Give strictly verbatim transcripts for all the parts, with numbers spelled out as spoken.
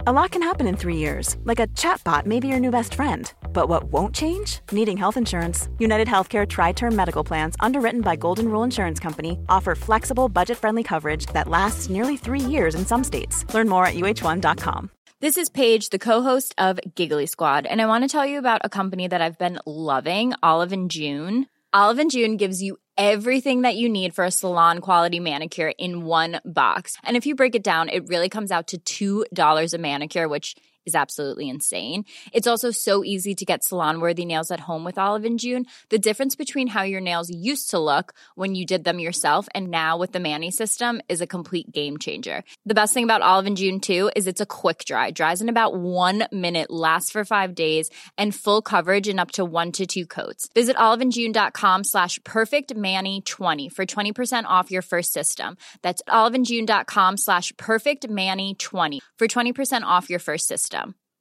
A lot can happen in three years, like a chatbot may be your new best friend. But what won't change? Needing health insurance. United Healthcare Tri-Term Medical Plans, underwritten by Golden Rule Insurance Company, offer flexible, budget-friendly coverage that lasts nearly three years in some states. Learn more at U H one dot com. This is Paige, the co-host of Giggly Squad, and I want to tell you about a company that I've been loving, Olive and June. Olive and June gives you everything that you need for a salon-quality manicure in one box. And if you break it down, it really comes out to two dollars a manicure, which is absolutely insane. It's also so easy to get salon-worthy nails at home with Olive and June. The difference between how your nails used to look when you did them yourself and now with the Mani system is a complete game changer. The best thing about Olive and June, too, is it's a quick dry. Dries in about one minute, lasts for five days, and full coverage in up to one to two coats. Visit oliveandjune.com slash perfectmani20 for twenty percent off your first system. That's oliveandjune.com slash perfectmani20 for twenty percent off your first system.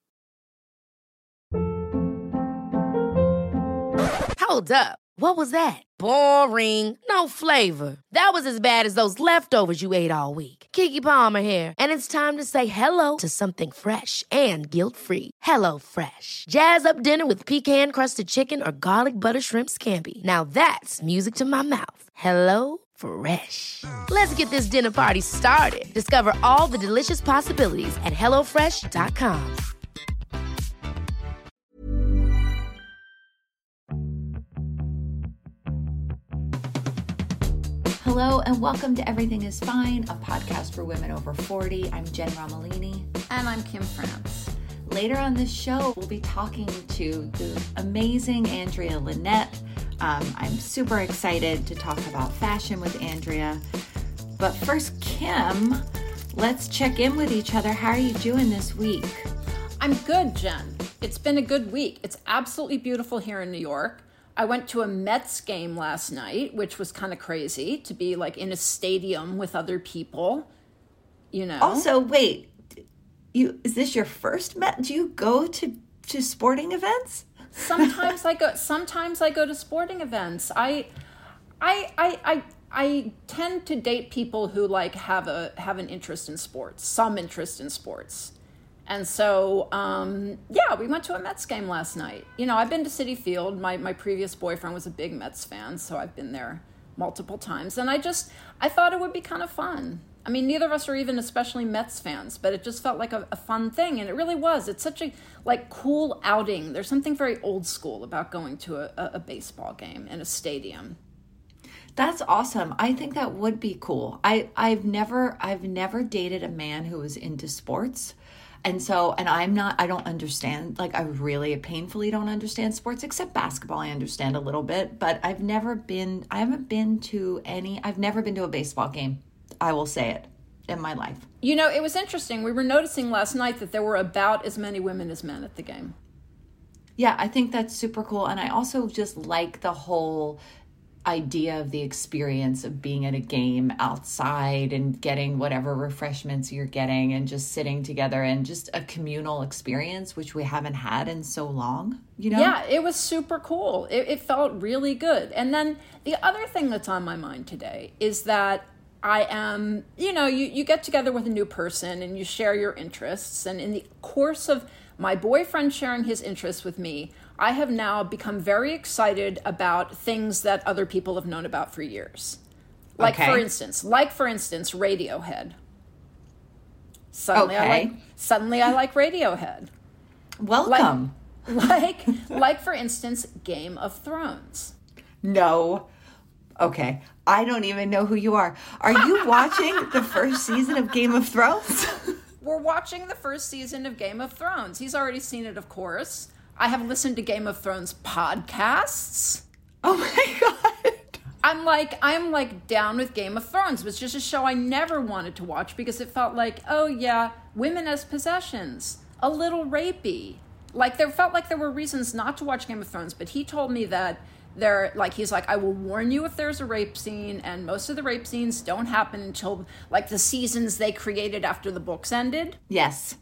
Hold up. What was that? Boring. No flavor. That was as bad as those leftovers you ate all week. Keke Palmer here, and it's time to say hello to something fresh and guilt-free. Hello Fresh. Jazz up dinner with pecan-crusted chicken or garlic butter shrimp scampi. Now that's music to my mouth. Hello Fresh. Let's get this dinner party started. Discover all the delicious possibilities at hello fresh dot com. Hello and welcome to Everything is Fine, a podcast for women over forty. I'm Jen Romolini. And I'm Kim France. Later on this show, we'll be talking to the amazing Andrea Lynette. Um, I'm super excited to talk about fashion with Andrea. But first, Kim, let's check in with each other. How are you doing this week? I'm good, Jen. It's been a good week. It's absolutely beautiful here in New York. I went to a Mets game last night, which was kind of crazy to be like in a stadium with other people, you know. Also, wait, you is this your first Met? Do you go to, to sporting events? Sometimes I go. Sometimes I go to sporting events. I, I, I, I, I tend to date people who like have a have an interest in sports, some interest in sports, and so um, yeah, we went to a Mets game last night. You know, I've been to Citi Field. My my previous boyfriend was a big Mets fan, so I've been there multiple times, and I just I thought it would be kind of fun. I mean, neither of us are even especially Mets fans, but it just felt like a, a fun thing, and it really was. It's such a like cool outing. There's something very old school about going to a, a, a baseball game in a stadium. That's awesome. I think that would be cool. I, I've never I've never dated a man who was into sports. And so, and I'm not, I don't understand, like I really painfully don't understand sports, except basketball. I understand a little bit, but I've never been, I haven't been to any, I've never been to a baseball game. I will say it, in my life. You know, it was interesting. We were noticing last night that there were about as many women as men at the game. Yeah, I think that's super cool. And I also just like the whole idea of the experience of being at a game outside and getting whatever refreshments you're getting and just sitting together and just a communal experience, which we haven't had in so long, you know? Yeah, it was super cool. It, it felt really good. And then the other thing that's on my mind today is that I am, you know, you, you get together with a new person and you share your interests. And in the course of my boyfriend sharing his interests with me, I have now become very excited about things that other people have known about for years. Like, okay. for instance, like, for instance, Radiohead. Suddenly, okay. I like, suddenly I like Radiohead. Welcome. Like, like, like, for instance, Game of Thrones. No. Okay. I don't even know who you are. Are you watching the first season of Game of Thrones? We're watching the first season of Game of Thrones. He's already seen it, of course. I have listened to Game of Thrones podcasts. Oh my God. I'm like, I'm like down with Game of Thrones, which is a show I never wanted to watch because it felt like, oh yeah, women as possessions, a little rapey. Like there felt like there were reasons not to watch Game of Thrones, but he told me that there, like, he's like, I will warn you if there's a rape scene, and most of the rape scenes don't happen until like the seasons they created after the books ended. Yes.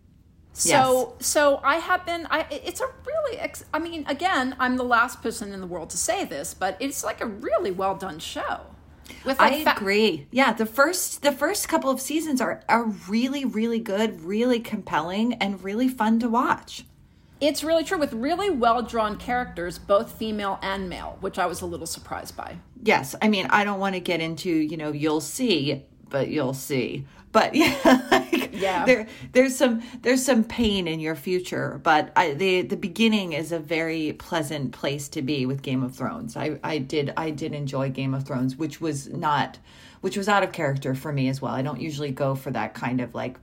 So, yes. so I have been, I, it's a really, ex, I mean, again, I'm the last person in the world to say this, but it's like a really well done show. With I like fa- agree. Yeah, the first the first couple of seasons are are really really good, really compelling, and really fun to watch. It's really true, with really well-drawn characters, both female and male, which I was a little surprised by. Yes, I mean, I don't want to get into, you know, you'll see, but you'll see. But yeah, like, yeah. there there's some there's some pain in your future, but I, the the beginning is a very pleasant place to be with Game of Thrones. I, I did I did enjoy Game of Thrones, which was not which was out of character for me as well. I don't usually go for that kind of like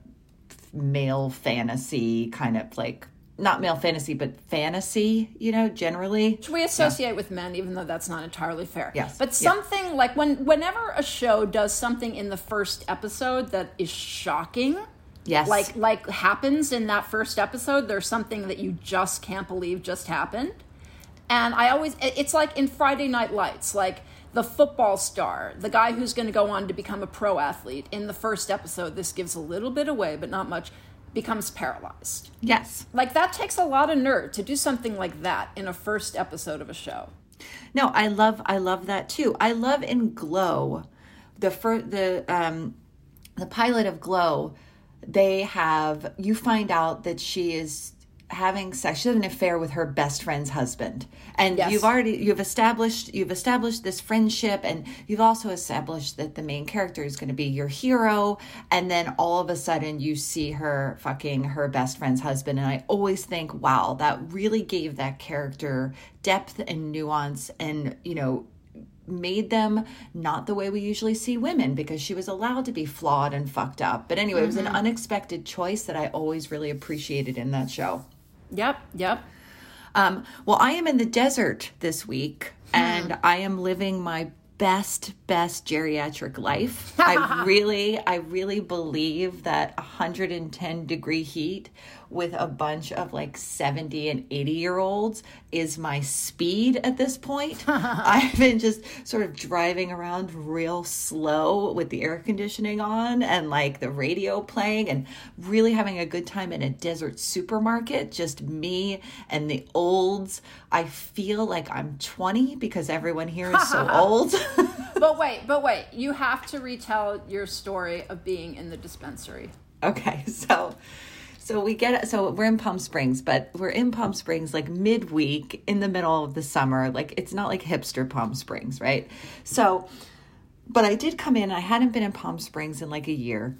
male fantasy kind of like. Not male fantasy, but fantasy, you know, generally. Which we associate yeah. with men, even though that's not entirely fair. Yes. But something yeah. like when whenever a show does something in the first episode that is shocking, yes, like like happens in that first episode, there's something that you just can't believe just happened. And I always, it's like in Friday Night Lights, like the football star, the guy who's going to go on to become a pro athlete, in the first episode, this gives a little bit away, but not much, becomes paralyzed. Yes. Like, that takes a lot of nerve to do something like that in a first episode of a show. No, I love I love that too. I love in Glow, the fir- the um the pilot of Glow, they have you find out that she is having sex, she has an affair with her best friend's husband. And yes. you've already you've established you've established this friendship, and you've also established that the main character is going to be your hero, and then all of a sudden you see her fucking her best friend's husband. And I always think, wow, that really gave that character depth and nuance, and, you know, made them not the way we usually see women, because she was allowed to be flawed and fucked up. But anyway, mm-hmm. it was an unexpected choice that I always really appreciated in that show. Yep, yep. Um, well, I am in the desert this week, and I am living my best, best geriatric life. I really, I really believe that one hundred ten degree heat with a bunch of like seventy and eighty year olds is my speed at this point. I've been just sort of driving around real slow with the air conditioning on and like the radio playing, and really having a good time in a desert supermarket, just me and the olds. I feel like I'm twenty because everyone here is so old. But wait, but wait, you have to retell your story of being in the dispensary. Okay, so so we get so we're in Palm Springs, but we're in Palm Springs like midweek in the middle of the summer. Like, it's not like hipster Palm Springs, right? So, but I did come in. I hadn't been in Palm Springs in like a year.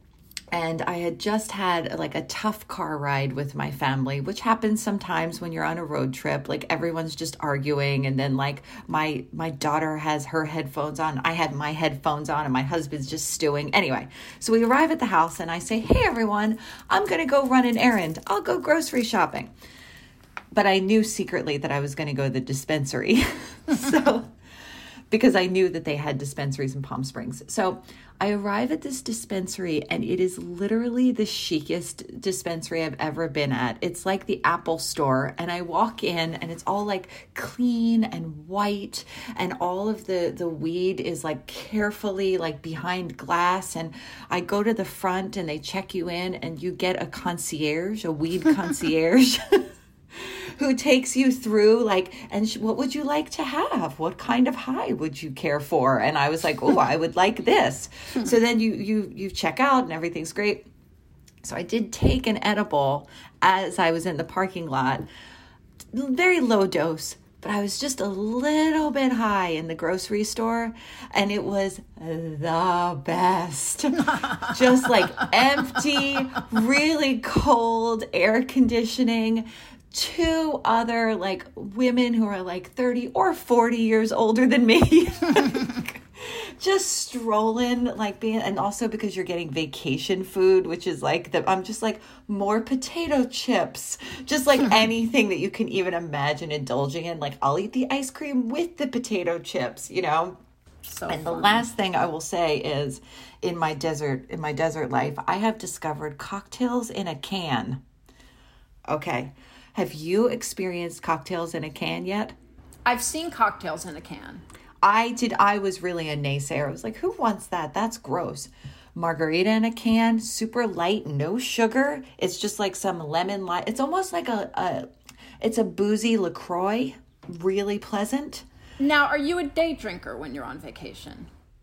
And I had just had like a tough car ride with my family, which happens sometimes when you're on a road trip. Like, everyone's just arguing, and then like my my daughter has her headphones on, I had my headphones on, and my husband's just stewing. Anyway, so we arrive at the house, and I say, "Hey everyone, I'm gonna go run an errand. I'll go grocery shopping." But I knew secretly that I was gonna go to the dispensary, so because I knew that they had dispensaries in Palm Springs. So I arrive at this dispensary, and it is literally the chicest dispensary I've ever been at. It's like the Apple store, and I walk in, and it's all like clean and white, and all of the, the weed is like carefully like behind glass. And I go to the front, and they check you in, and you get a concierge, a weed concierge. Who takes you through like, and sh- what would you like to have? What kind of high would you care for? And I was like, oh, I would like this. So then you you you check out, and everything's great. So I did take an edible as I was in the parking lot, very low dose, but I was just a little bit high in the grocery store, and it was the best. Just like empty, really cold air conditioning. Two other like women who are like thirty or forty years older than me. Just strolling, like being, and also because you're getting vacation food, which is like the, I'm just like more potato chips, just like anything that you can even imagine indulging in. Like, I'll eat the ice cream with the potato chips, you know? So and fun. The last thing I will say is, in my desert, in my desert life, I have discovered cocktails in a can. Okay. Have you experienced cocktails in a can yet? I've seen cocktails in a can. I did. I was really a naysayer. I was like, who wants that? That's gross. Margarita in a can, super light, no sugar. It's just like some lemon lime. It's almost like a, a it's a boozy LaCroix, really pleasant. Now, are you a day drinker when you're on vacation?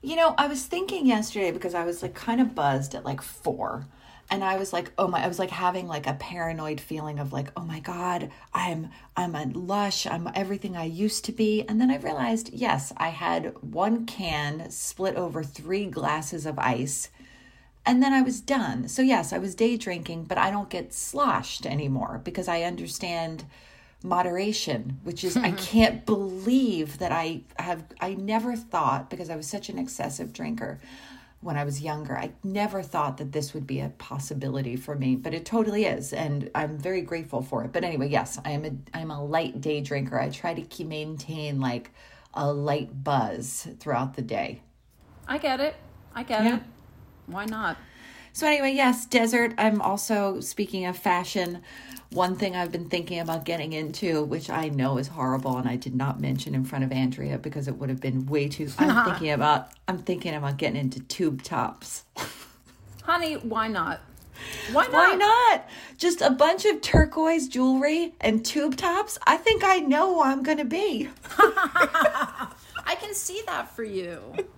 You know, I was thinking yesterday because I was like kind of buzzed at like four. And I was like, oh my, I was like having like a paranoid feeling of like, oh my God, I'm, I'm a lush. I'm everything I used to be. And then I realized, yes, I had one can split over three glasses of ice and then I was done. So yes, I was day drinking, but I don't get sloshed anymore because I understand moderation, which is, I can't believe that I have, I never thought, because I was such an excessive drinker when I was younger, I never thought that this would be a possibility for me, but it totally is. And I'm very grateful for it. But anyway, yes, I am a, I'm a light day drinker. I try to keep, maintain like a light buzz throughout the day. I get it. I get Yeah. it. Why not? So anyway, yes, desert. I'm also, speaking of fashion, one thing I've been thinking about getting into, which I know is horrible, and I did not mention in front of Andrea because it would have been way too. I'm thinking about. I'm thinking about getting into tube tops. Honey, why not? Why not? Why not? Just a bunch of turquoise jewelry and tube tops. I think I know who I'm going to be. I can see that for you.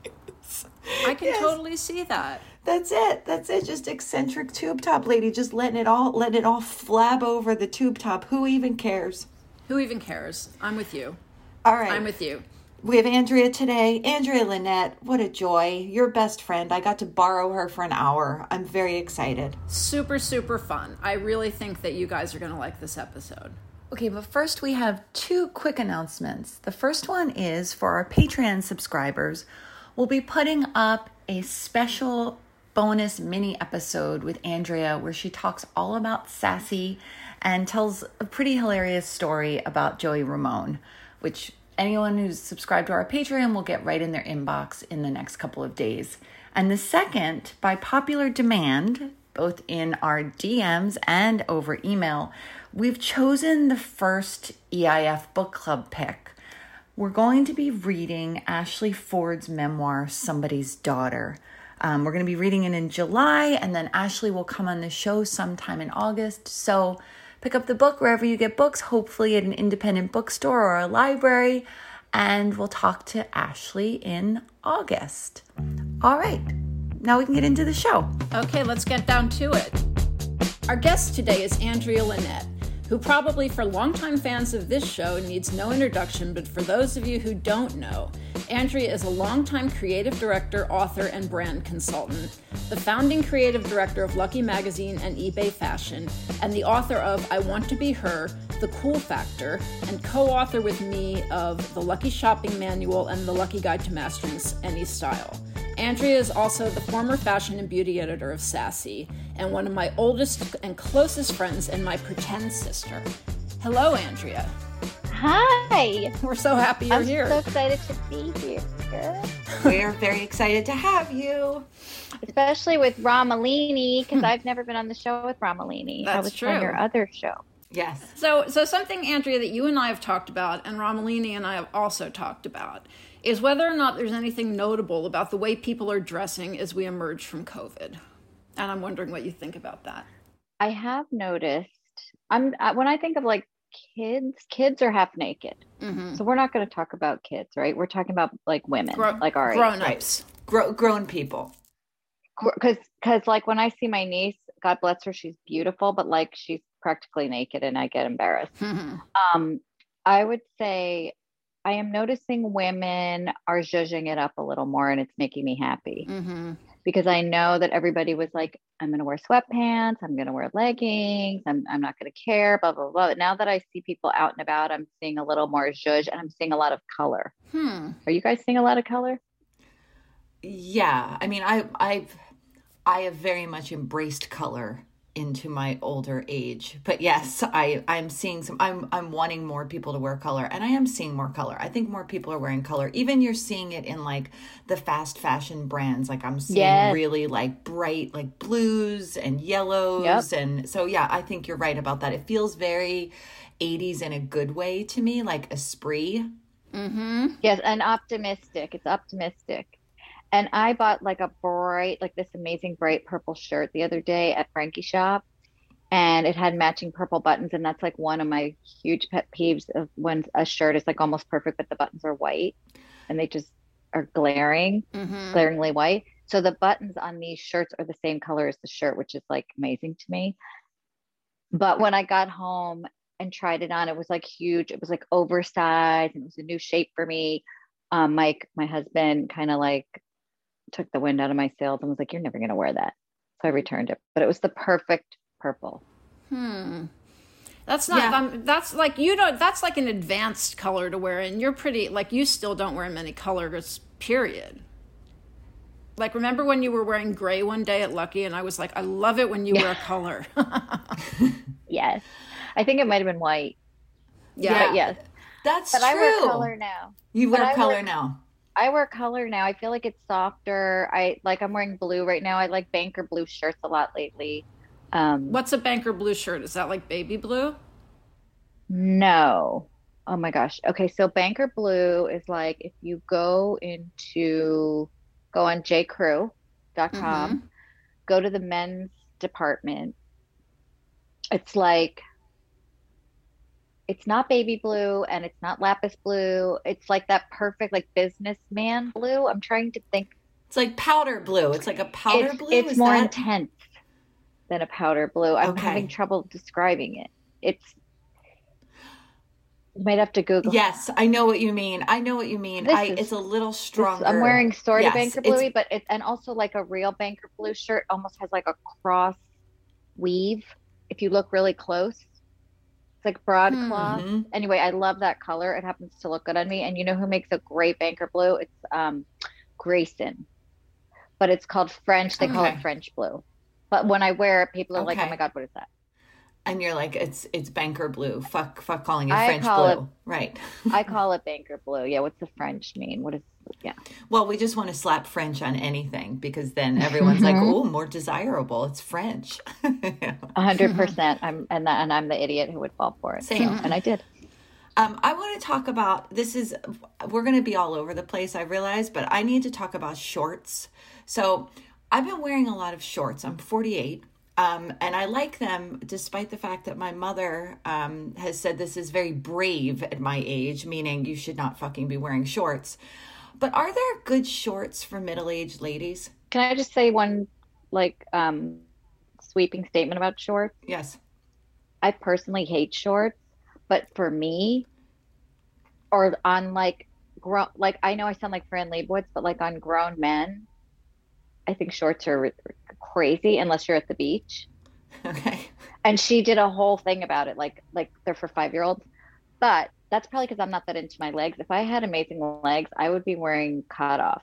I can Yes. totally see that. That's it. That's it. Just eccentric tube top lady, just letting it all, letting it all flab over the tube top. Who even cares? Who even cares? I'm with you. All right. I'm with you. We have Andrea today. Andrea Lynette, what a joy. Your best friend. I got to borrow her for an hour. I'm very excited. Super, super fun. I really think that you guys are going to like this episode. Okay, but first we have two quick announcements. The first one is for our Patreon subscribers. We'll be putting up a special bonus mini episode with Andrea where she talks all about Sassy and tells a pretty hilarious story about Joey Ramone, which anyone who's subscribed to our Patreon will get right in their inbox in the next couple of days. And the second, by popular demand, both in our D Ms and over email, we've chosen the first E I F book club pick. We're going to be reading Ashley Ford's memoir, Somebody's Daughter. Um, we're going to be reading it in July, and then Ashley will come on the show sometime in August. So pick up the book wherever you get books, hopefully at an independent bookstore or a library, and we'll talk to Ashley in August. All right, now we can get into the show. Okay, let's get down to it. Our guest today is Andrea Lynette, who probably for longtime fans of this show needs no introduction, but for those of you who don't know, Andrea is a longtime creative director, author, and brand consultant, the founding creative director of Lucky Magazine and eBay Fashion, and the author of I Want to Be Her, The Cool Factor, and co-author with me of The Lucky Shopping Manual and The Lucky Guide to Mastering Any Style. Andrea is also the former fashion and beauty editor of Sassy, and one of my oldest and closest friends and my pretend sister. Hello, Andrea. Hi. We're so happy you're I'm here. so excited to be here. We're very excited to have you. Especially with Ramalini, because I've never been on the show with Ramalini. I That's was true. on your other show. Yes. So, so something, Andrea, that you and I have talked about, and Ramalini and I have also talked about, is whether or not there's anything notable about the way people are dressing as we emerge from COVID. And I'm wondering what you think about that. I have noticed, I'm uh, when I think of like kids, kids are half naked. Mm-hmm. So we're not going to talk about kids, right? We're talking about like women, Gro- like our age. grown-ups. Gro- grown people. Because because like when I see my niece, God bless her, she's beautiful, but like she's practically naked and I get embarrassed. Mm-hmm. Um, I would say I am noticing women are zhuzhing it up a little more, and it's making me happy Mm-hmm. because I know that everybody was like, I'm going to wear sweatpants, I'm going to wear leggings, I'm I'm not going to care, blah, blah, blah. Now that I see people out and about, I'm seeing a little more zhuzh, and I'm seeing a lot of color. Hmm. Are you guys seeing a lot of color? Yeah, I mean, I, I've, I have very much embraced color into my older age, but yes, I, I'm seeing some, I'm, I'm wanting more people to wear color, and I am seeing more color. I think more people are wearing color. Even you're seeing it in like the fast fashion brands. Like I'm seeing Yes. really like bright, like blues and yellows. Yep. And so, yeah, I think you're right about that. It feels very eighties in a good way to me, like esprit. Mm-hmm. Yes, and optimistic. It's optimistic. And I bought like a bright, like this amazing bright purple shirt the other day at Frankie Shop, and it had matching purple buttons. And that's like one of my huge pet peeves of when a shirt is like almost perfect, but the buttons are white and they just are glaring, Mm-hmm. glaringly white. So the buttons on these shirts are the same color as the shirt, which is like amazing to me. But when I got home and tried it on, it was like huge. It was like oversized and it was a new shape for me. Um, Mike, my husband, kind of like took the wind out of my sails and was like, "You're never going to wear that." So I returned it, but it was the perfect purple. Hmm. That's not, Yeah. um, that's like, you don't, that's like an advanced color to wear. And you're pretty, like, you still don't wear many colors, period. Like, remember when you were wearing gray one day at Lucky and I was like, I love it when you wear color. Yes. I think it might have been white. Yeah. But yes. That's But true. I wear color now. You But wear I color wear- now. I wear color now. I feel like it's softer. I like I'm wearing blue right now. I like banker blue shirts a lot lately. Um, What's a banker blue shirt? Is that like baby blue? no. Oh my gosh. Okay, so banker blue is like if you go into go on j crew dot com, Mhm. go to the men's department. It's like it's not baby blue and it's not lapis blue. It's like that perfect like businessman blue. I'm trying to think. It's like powder blue. It's like a powder It's, blue. it's Is more that... intense than a powder blue. I'm Okay. having trouble describing it. It's you might have to Google. Yes, I know what you mean. I know what you mean. This I, is- it's a little This- stronger. I'm wearing sort of Yes, banker it's- bluey, but it's and also like a real banker blue shirt almost has like a cross weave. If you look really close, it's like broadcloth. Mhm. Anyway, I love that color. It happens to look good on me. And you know who makes a great banker blue? It's um, Grayson, but it's called French. They call Okay. it French blue. But when I wear it, people are like, Okay. "Oh my God, what is that?" And you're like, it's it's banker blue. Fuck, fuck calling it I French call blue. it- Right. I call it banker blue. Yeah, what's the French mean? What is? Yeah, Well, we just want to slap French on anything because then everyone's like, Mhm. oh, more desirable. It's French. a hundred percent. I'm and that, and I'm the idiot who would fall for it. Same. So, and I did. Um, I want to talk about this is we're going to be all over the place, I realize, but I need to talk about shorts. So I've been wearing a lot of shorts. I'm forty-eight. Um, and I like them despite the fact that my mother um, has said this is very brave at my age, meaning you should not fucking be wearing shorts. But are there good shorts for middle-aged ladies? Can I just say one like um sweeping statement about shorts? Yes. I personally hate shorts, but for me, or on like grown, like I know I sound like Fran Lebowitz, but like on grown men, I think shorts are crazy unless you're at the beach. Okay. And she did a whole thing about it, like like they're for five year olds. But that's probably because I'm not that into my legs. If I had amazing legs, I would be wearing cutoffs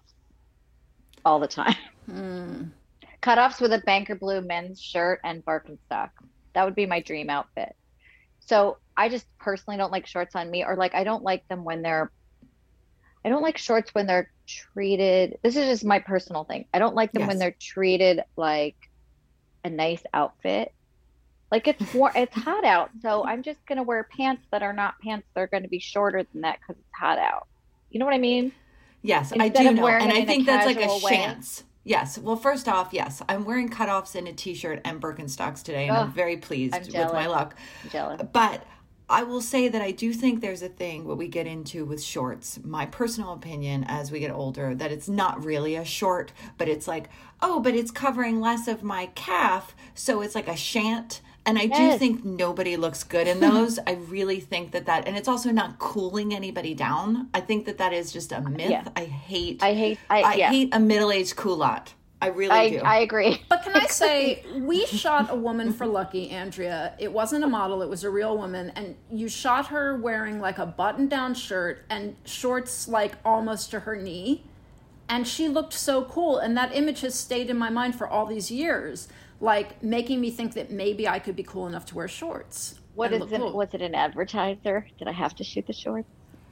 all the time. Hmm. Cutoffs with a banker blue men's shirt and Birkenstock. That would be my dream outfit. So I just personally don't like shorts on me, or like I don't like them when they're I don't like shorts when they're treated. This is just my personal thing. I don't like them when Yes. they're treated like a nice outfit. Like it's war- it's hot out, so I'm just gonna wear pants that are not pants. They're going to be shorter than that because it's hot out. You know what I mean? Yes, I Instead do of know. wearing And it I in a think that's like a casual way. chance. Yes. Well, first off, yes, I'm wearing cutoffs and a t-shirt and Birkenstocks today, and I'm Ugh, very pleased I'm with jealous. my luck. I'm jealous. But I will say that I do think there's a thing what we get into with shorts, my personal opinion as we get older, that it's not really a short, but it's like, oh, but it's covering less of my calf, so it's like a shant. And I do Yes. think nobody looks good in those. I really think that that, and it's also not cooling anybody down. I think that that is just a myth. Yeah. I hate, I hate. I, I yeah. hate a middle-aged culotte. I really I, do. I agree. But can I say, we shot a woman for Lucky, Andrea. It wasn't a model, it was a real woman. And you shot her wearing like a button down shirt and shorts like almost to her knee. And she looked so cool. And that image has stayed in my mind for all these years, like making me think that maybe I could be cool enough to wear shorts. What and is look it? cool. Was it an advertiser? Did I have to shoot the shorts?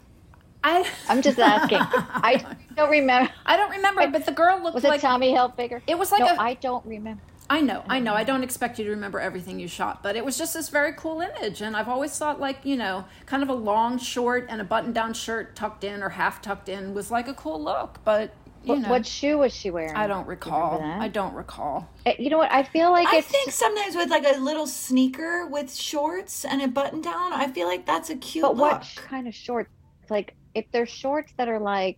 I, I'm just asking. I don't remember. I don't remember, but the girl looked Was like it Tommy Hilfiger? it was like no, a I don't remember. I know, I know. I don't expect you to remember everything you shot, but it was just this very cool image. And I've always thought, like, you know, kind of a long short and a button down shirt tucked in or half tucked in was like a cool look. But, you What, know, what shoe was she wearing? I don't Do you recall. remember that? I don't recall. Uh, You know what? I feel like I it's think sometimes with like a little sneaker with shorts and a button down, I feel like that's a cute But look. what kind of shorts? Like, if they're shorts that are like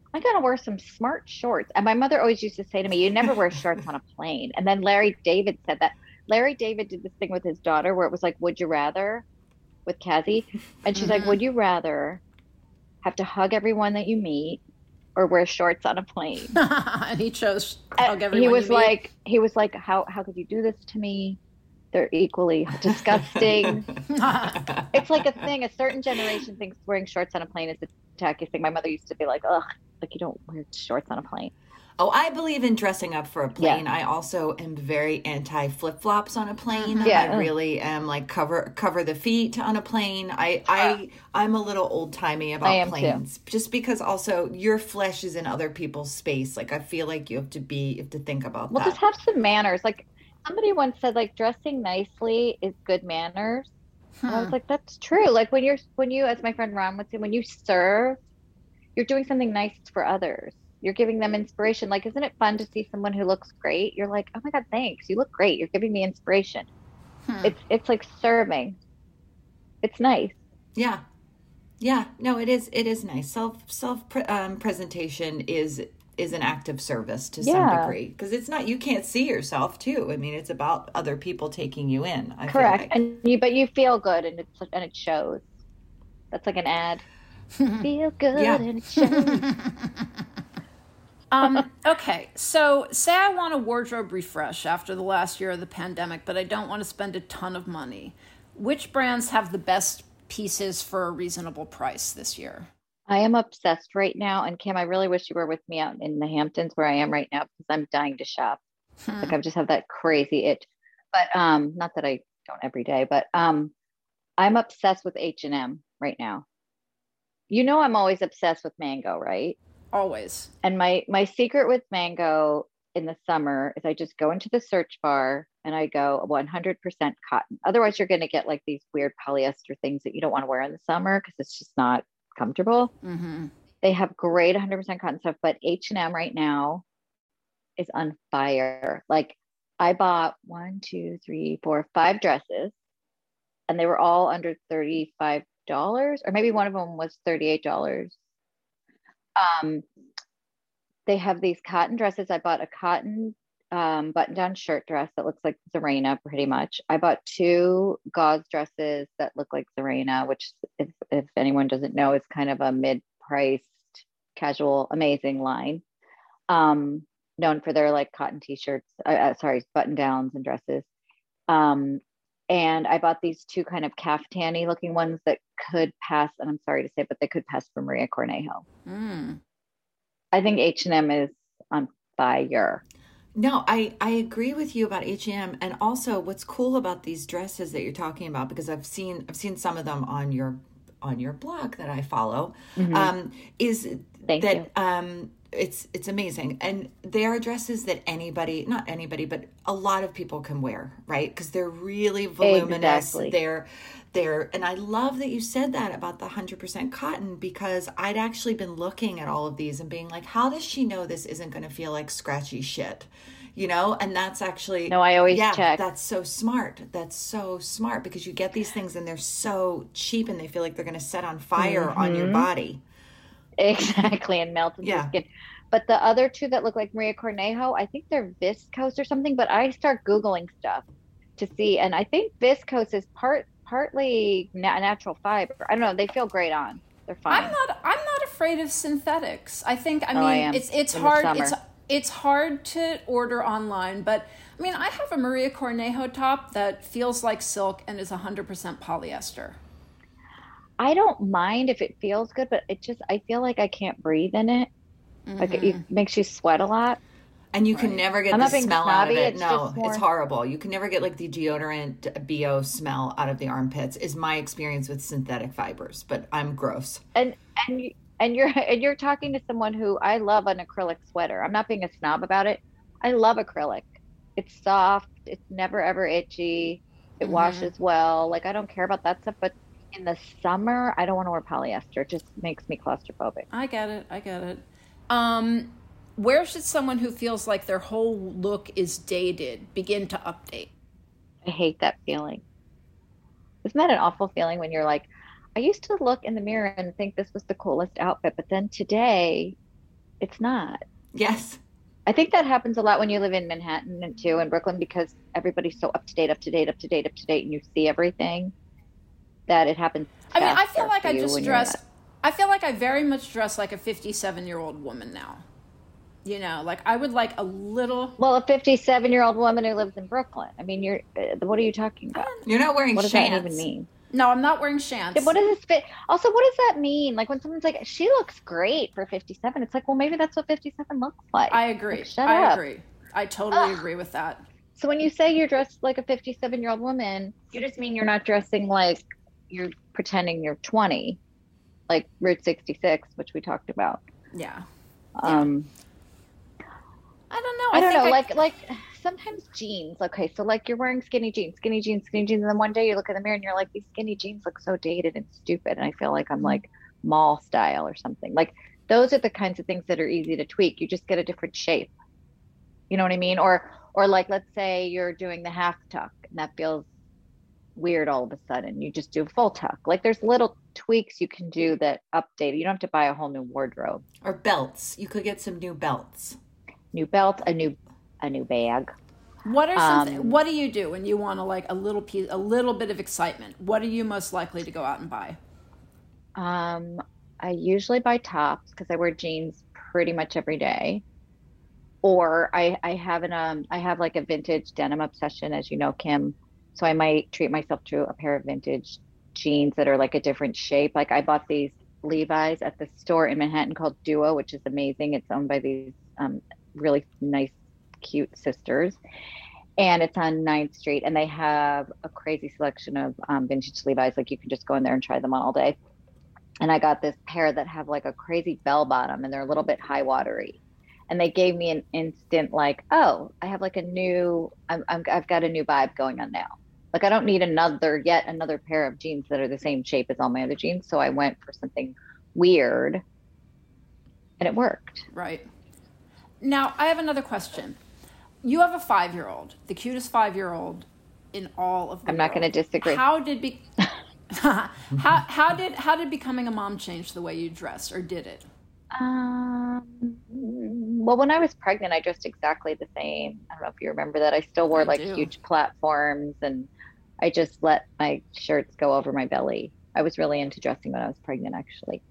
I gotta wear some smart shorts. And my mother always used to say to me, you never wear shorts on a plane. And then Larry David said that. Larry David did this thing with his daughter where it was like, would you rather with Cassie? And she's like, would you rather have to hug everyone that you meet or wear shorts on a plane? And he chose hug everyone. He was you meet. like, he was like, how, how could you do this to me? They're equally disgusting. It's like a thing. A certain generation thinks wearing shorts on a plane is the tackiest thing. My mother used to be like, ugh, like you don't wear shorts on a plane. Oh, I believe in dressing up for a plane. Yeah. I also am very anti flip-flops on a plane. Yeah. I really am like cover cover the feet on a plane. I I I'm a little old-timey I about am planes. Too. Just because also your flesh is in other people's space. Like I feel like you have to be you have to think about well, that. just have some manners. Like somebody once said, like dressing nicely is good manners. Hmm. And I was like, that's true. Like when you're when you, as my friend Ron would say, when you serve, you're doing something nice for others. You're giving them inspiration. Like, isn't it fun to see someone who looks great? You're like, oh my God, thanks. You look great. You're giving me inspiration. Hmm. It's it's like serving. It's nice. Yeah. Yeah. No, it is. It is nice. Self self um, presentation is is an act of service to some yeah. degree because it's not. You can't see yourself too. I mean, it's about other people taking you in. I Correct. Feel like. And you, but you feel good, and it's and it shows. That's like an ad. Feel good, yeah. and it shows. um, okay, so say I want a wardrobe refresh after the last year of the pandemic, but I don't want to spend a ton of money. Which brands have the best pieces for a reasonable price this year? I am obsessed right now. And Kim, I really wish you were with me out in the Hamptons where I am right now because I'm dying to shop. Hmm. Like I just have that crazy itch. But um, not that I don't every day, but um, I'm obsessed with H and M right now. You know I'm always obsessed with Mango, right? Always. And my my secret with Mango in the summer is I just go into the search bar and I go one hundred percent cotton. Otherwise, you're going to get like these weird polyester things that you don't want to wear in the summer because it's just not comfortable. Mm-hmm. They have great one hundred percent cotton stuff, but H and M right now is on fire. Like I bought one, two, three, four, five dresses, and they were all under thirty-five dollars, or maybe one of them was thirty-eight dollars. Um, they have these cotton dresses. I bought a cotton um, button-down shirt dress that looks like Serena, pretty much. I bought two gauze dresses that look like Serena, which, if, if anyone doesn't know, is kind of a mid-priced, casual, amazing line. Um, known for their like cotton t-shirts, uh, uh, sorry, button-downs and dresses. Um, and I bought these two kind of caftan-y looking ones that could pass, and I'm sorry to say, but they could pass for Maria Cornejo. Mm. I think H and M is on fire. No, I, I agree with you about H and M, and also what's cool about these dresses that you're talking about, because I've seen I've seen some of them on your on your blog that I follow, mm-hmm. um, is Thank that you. um, it's it's amazing, and they are dresses that anybody, not anybody, but a lot of people can wear, right? Because they're really voluminous. Exactly. They're There, and I love that you said that about the one hundred percent cotton, because I'd actually been looking at all of these and being like, how does she know this isn't going to feel like scratchy shit? You know, and that's actually, no, I always yeah, check. That's so smart. That's so smart, because you get these things and they're so cheap and they feel like they're going to set on fire mm-hmm. on your body. Exactly, and melt into yeah. your skin. But the other two that look like Maria Cornejo, I think they're viscose or something, but I start Googling stuff to see, and I think viscose is part partly na- natural fiber. I don't know. They feel great on. They're fine. I'm not. I'm not afraid of synthetics. I think. I oh, mean, I am. it's it's In hard. It's it's hard to order online, but I mean, I have a Maria Cornejo top that feels like silk and is one hundred percent polyester. I don't mind if it feels good, but it just I feel like I can't breathe in it. Mm-hmm. Like it, it makes you sweat a lot. And you can right. never get I'm the smell snobby, out of it. it's No, more... it's horrible. You can never get like the deodorant B O smell out of the armpits, is my experience with synthetic fibers, but I'm gross. And and you, and you're and you're talking to someone who I love an acrylic sweater. I'm not being a snob about it. I love acrylic. It's soft, it's never ever itchy. It mm-hmm. washes well. Like I don't care about that stuff, but in the summer, I don't want to wear polyester. It just makes me claustrophobic. I get it. I get it. Um Where should someone who feels like their whole look is dated begin to update? I hate that feeling. Isn't that an awful feeling when you're like, I used to look in the mirror and think this was the coolest outfit, but then today It's not. Yes. I think that happens a lot when you live in Manhattan and too in Brooklyn, because everybody's so up to date, up to date, up to date, up to date, and you see everything that it happens. I mean, I feel like for I you just when you're dress. not. I feel like I very much dress like a fifty-seven-year-old woman now. You know, like I would like a little. Well, a fifty-seven-year-old woman who lives in Brooklyn. I mean, you're. Uh, what are you talking about? You're not wearing What does shants. that even mean? No, I'm not wearing shants. Yeah, what does this fit? Also, what does that mean? Like when someone's like, "She looks great for fifty-seven," it's like, well, maybe that's what fifty-seven looks like. I agree. Like, shut I up. agree. I totally Ugh. agree with that. So when you say you're dressed like a fifty-seven-year-old woman, you just mean you're not dressing like you're pretending you're twenty, like Route sixty-six, which we talked about. Yeah. Um, I don't know. I don't think know, I- like like sometimes jeans. Okay, so like you're wearing skinny jeans, skinny jeans, skinny jeans, and then one day you look in the mirror and you're like, these skinny jeans look so dated and stupid, and I feel like I'm like mall style or something. Like those are the kinds of things that are easy to tweak. You just get a different shape. You know what I mean? Or or like let's say you're doing the half tuck and that feels weird all of a sudden. You just do a full tuck. Like there's little tweaks you can do that update. You don't have to buy a whole new wardrobe. Or belts. You could get some new belts. New belt, a new a new bag. What are some? Um, what do you do when you want to like a little piece, a little bit of excitement? What are you most likely to go out and buy? Um, I usually buy tops because I wear jeans pretty much every day. Or I I have an um I have like a vintage denim obsession, as you know, Kim. So I might treat myself to a pair of vintage jeans that are like a different shape. Like I bought these Levi's at the store in Manhattan called Duo, which is amazing. It's owned by these um really nice, cute sisters. And it's on ninth Street, and they have a crazy selection of um, vintage Levi's. Like you can just go in there and try them on all day. And I got this pair that have like a crazy bell bottom, and they're a little bit high watery. And they gave me an instant like, oh, I have like a new, I'm, I'm, I've got a new vibe going on now. Like I don't need another, yet another pair of jeans that are the same shape as all my other jeans. So I went for something weird, and it worked. Right. Now, I have another question. You have a five-year-old, the cutest five-year-old in all of the I'm not world. going to disagree. How did be how how did how did becoming a mom change the way you dressed, or did it? Um, well, when I was pregnant, I dressed exactly the same. I don't know if you remember that. I still wore I like do. huge platforms, and I just let my shirts go over my belly. I was really into dressing when I was pregnant, actually.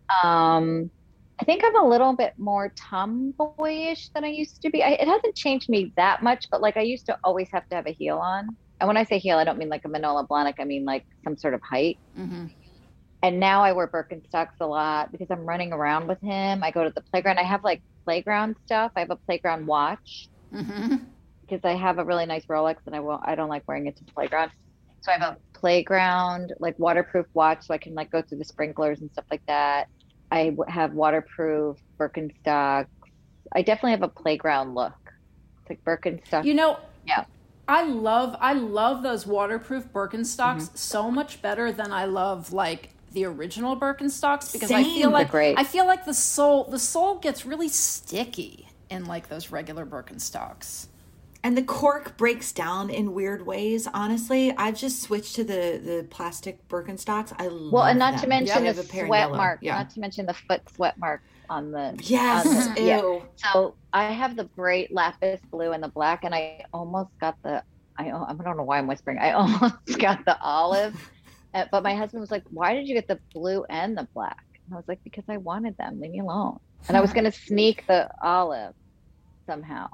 Um, I think I'm a little bit more tomboyish than I used to be. I, it hasn't changed me that much, but like I used to always have to have a heel on. And when I say heel, I don't mean like a Manolo Blahnik. I mean like some sort of height. Mm-hmm. And now I wear Birkenstocks a lot because I'm running around with him. I go to the playground. I have like playground stuff. I have a playground watch Mm-hmm. because I have a really nice Rolex, and I won't, I don't like wearing it to the playground. So I have a playground, like waterproof watch, so I can like go through the sprinklers and stuff like that. I w- have waterproof Birkenstocks. I definitely have a playground look. It's like Birkenstock. You know, Yeah. I love I love those waterproof Birkenstocks Mm-hmm. so much better than I love like the original Birkenstocks, because I Same. feel like They're great. I feel like the sole the sole gets really sticky in like those regular Birkenstocks. And the cork breaks down in weird ways. Honestly, I've just switched to the, the plastic Birkenstocks. I love Well, and not them. to mention I have the a pair in sweat yellow. mark. Yeah. Not to mention the foot sweat mark on the. Yes. on the- Ew. yeah. So I have the bright lapis blue and the black, and I almost got the. I al- I don't know why I'm whispering. I almost got the olive, uh, but my husband was like, "Why did you get the blue and the black?" And I was like, "Because I wanted them. Leave me alone." And I was going to sneak the olive somehow.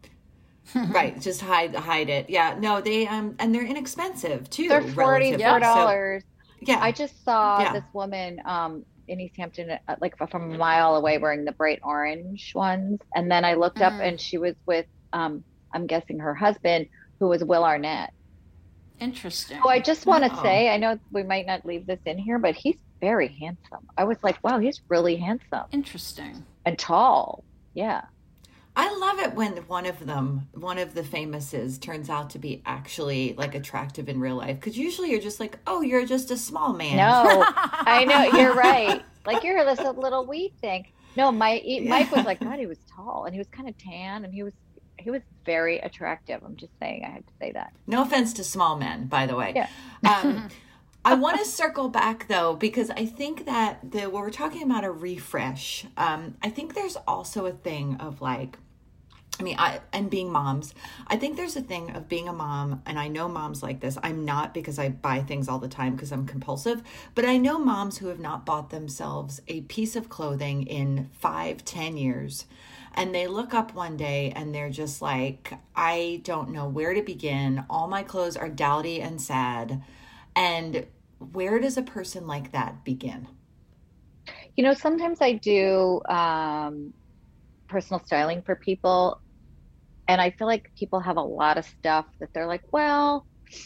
Right. Just hide hide it. Yeah. No, they um and they're inexpensive too. They're forty relatively. four So, dollars. yeah. I just saw Yeah. this woman um, in East Hampton, uh, like from a mile away, wearing the bright orange ones. And then I looked up, Mhm. and she was with, um, I'm guessing her husband, who was Will Arnett. Interesting. Oh, I just want to Wow. say, I know we might not leave this in here, but he's very handsome. I was like, wow, he's really handsome Interesting. and tall. Yeah. I love it when one of them, one of the famouses, turns out to be actually like attractive in real life. Because usually you're just like, oh, you're just a small man. No, I know, you're right. Like, you're this little wee thing. No, my, Mike was like, God, he was tall, and he was kind of tan, and he was he was very attractive. I'm just saying, I had to say that. No offense to small men, by the way. Yeah. um, I want to circle back though, because I think that the when we're talking about a refresh, um, I think there's also a thing of like, I mean, I, and being moms, I think there's a thing of being a mom, and I know moms like this. I'm not, because I buy things all the time because I'm compulsive, but I know moms who have not bought themselves a piece of clothing in five, ten years. And they look up one day and they're just like, I don't know where to begin. All my clothes are dowdy and sad. And where does a person like that begin? You know, sometimes I do um, personal styling for people. And I feel like people have a lot of stuff that they're like, well,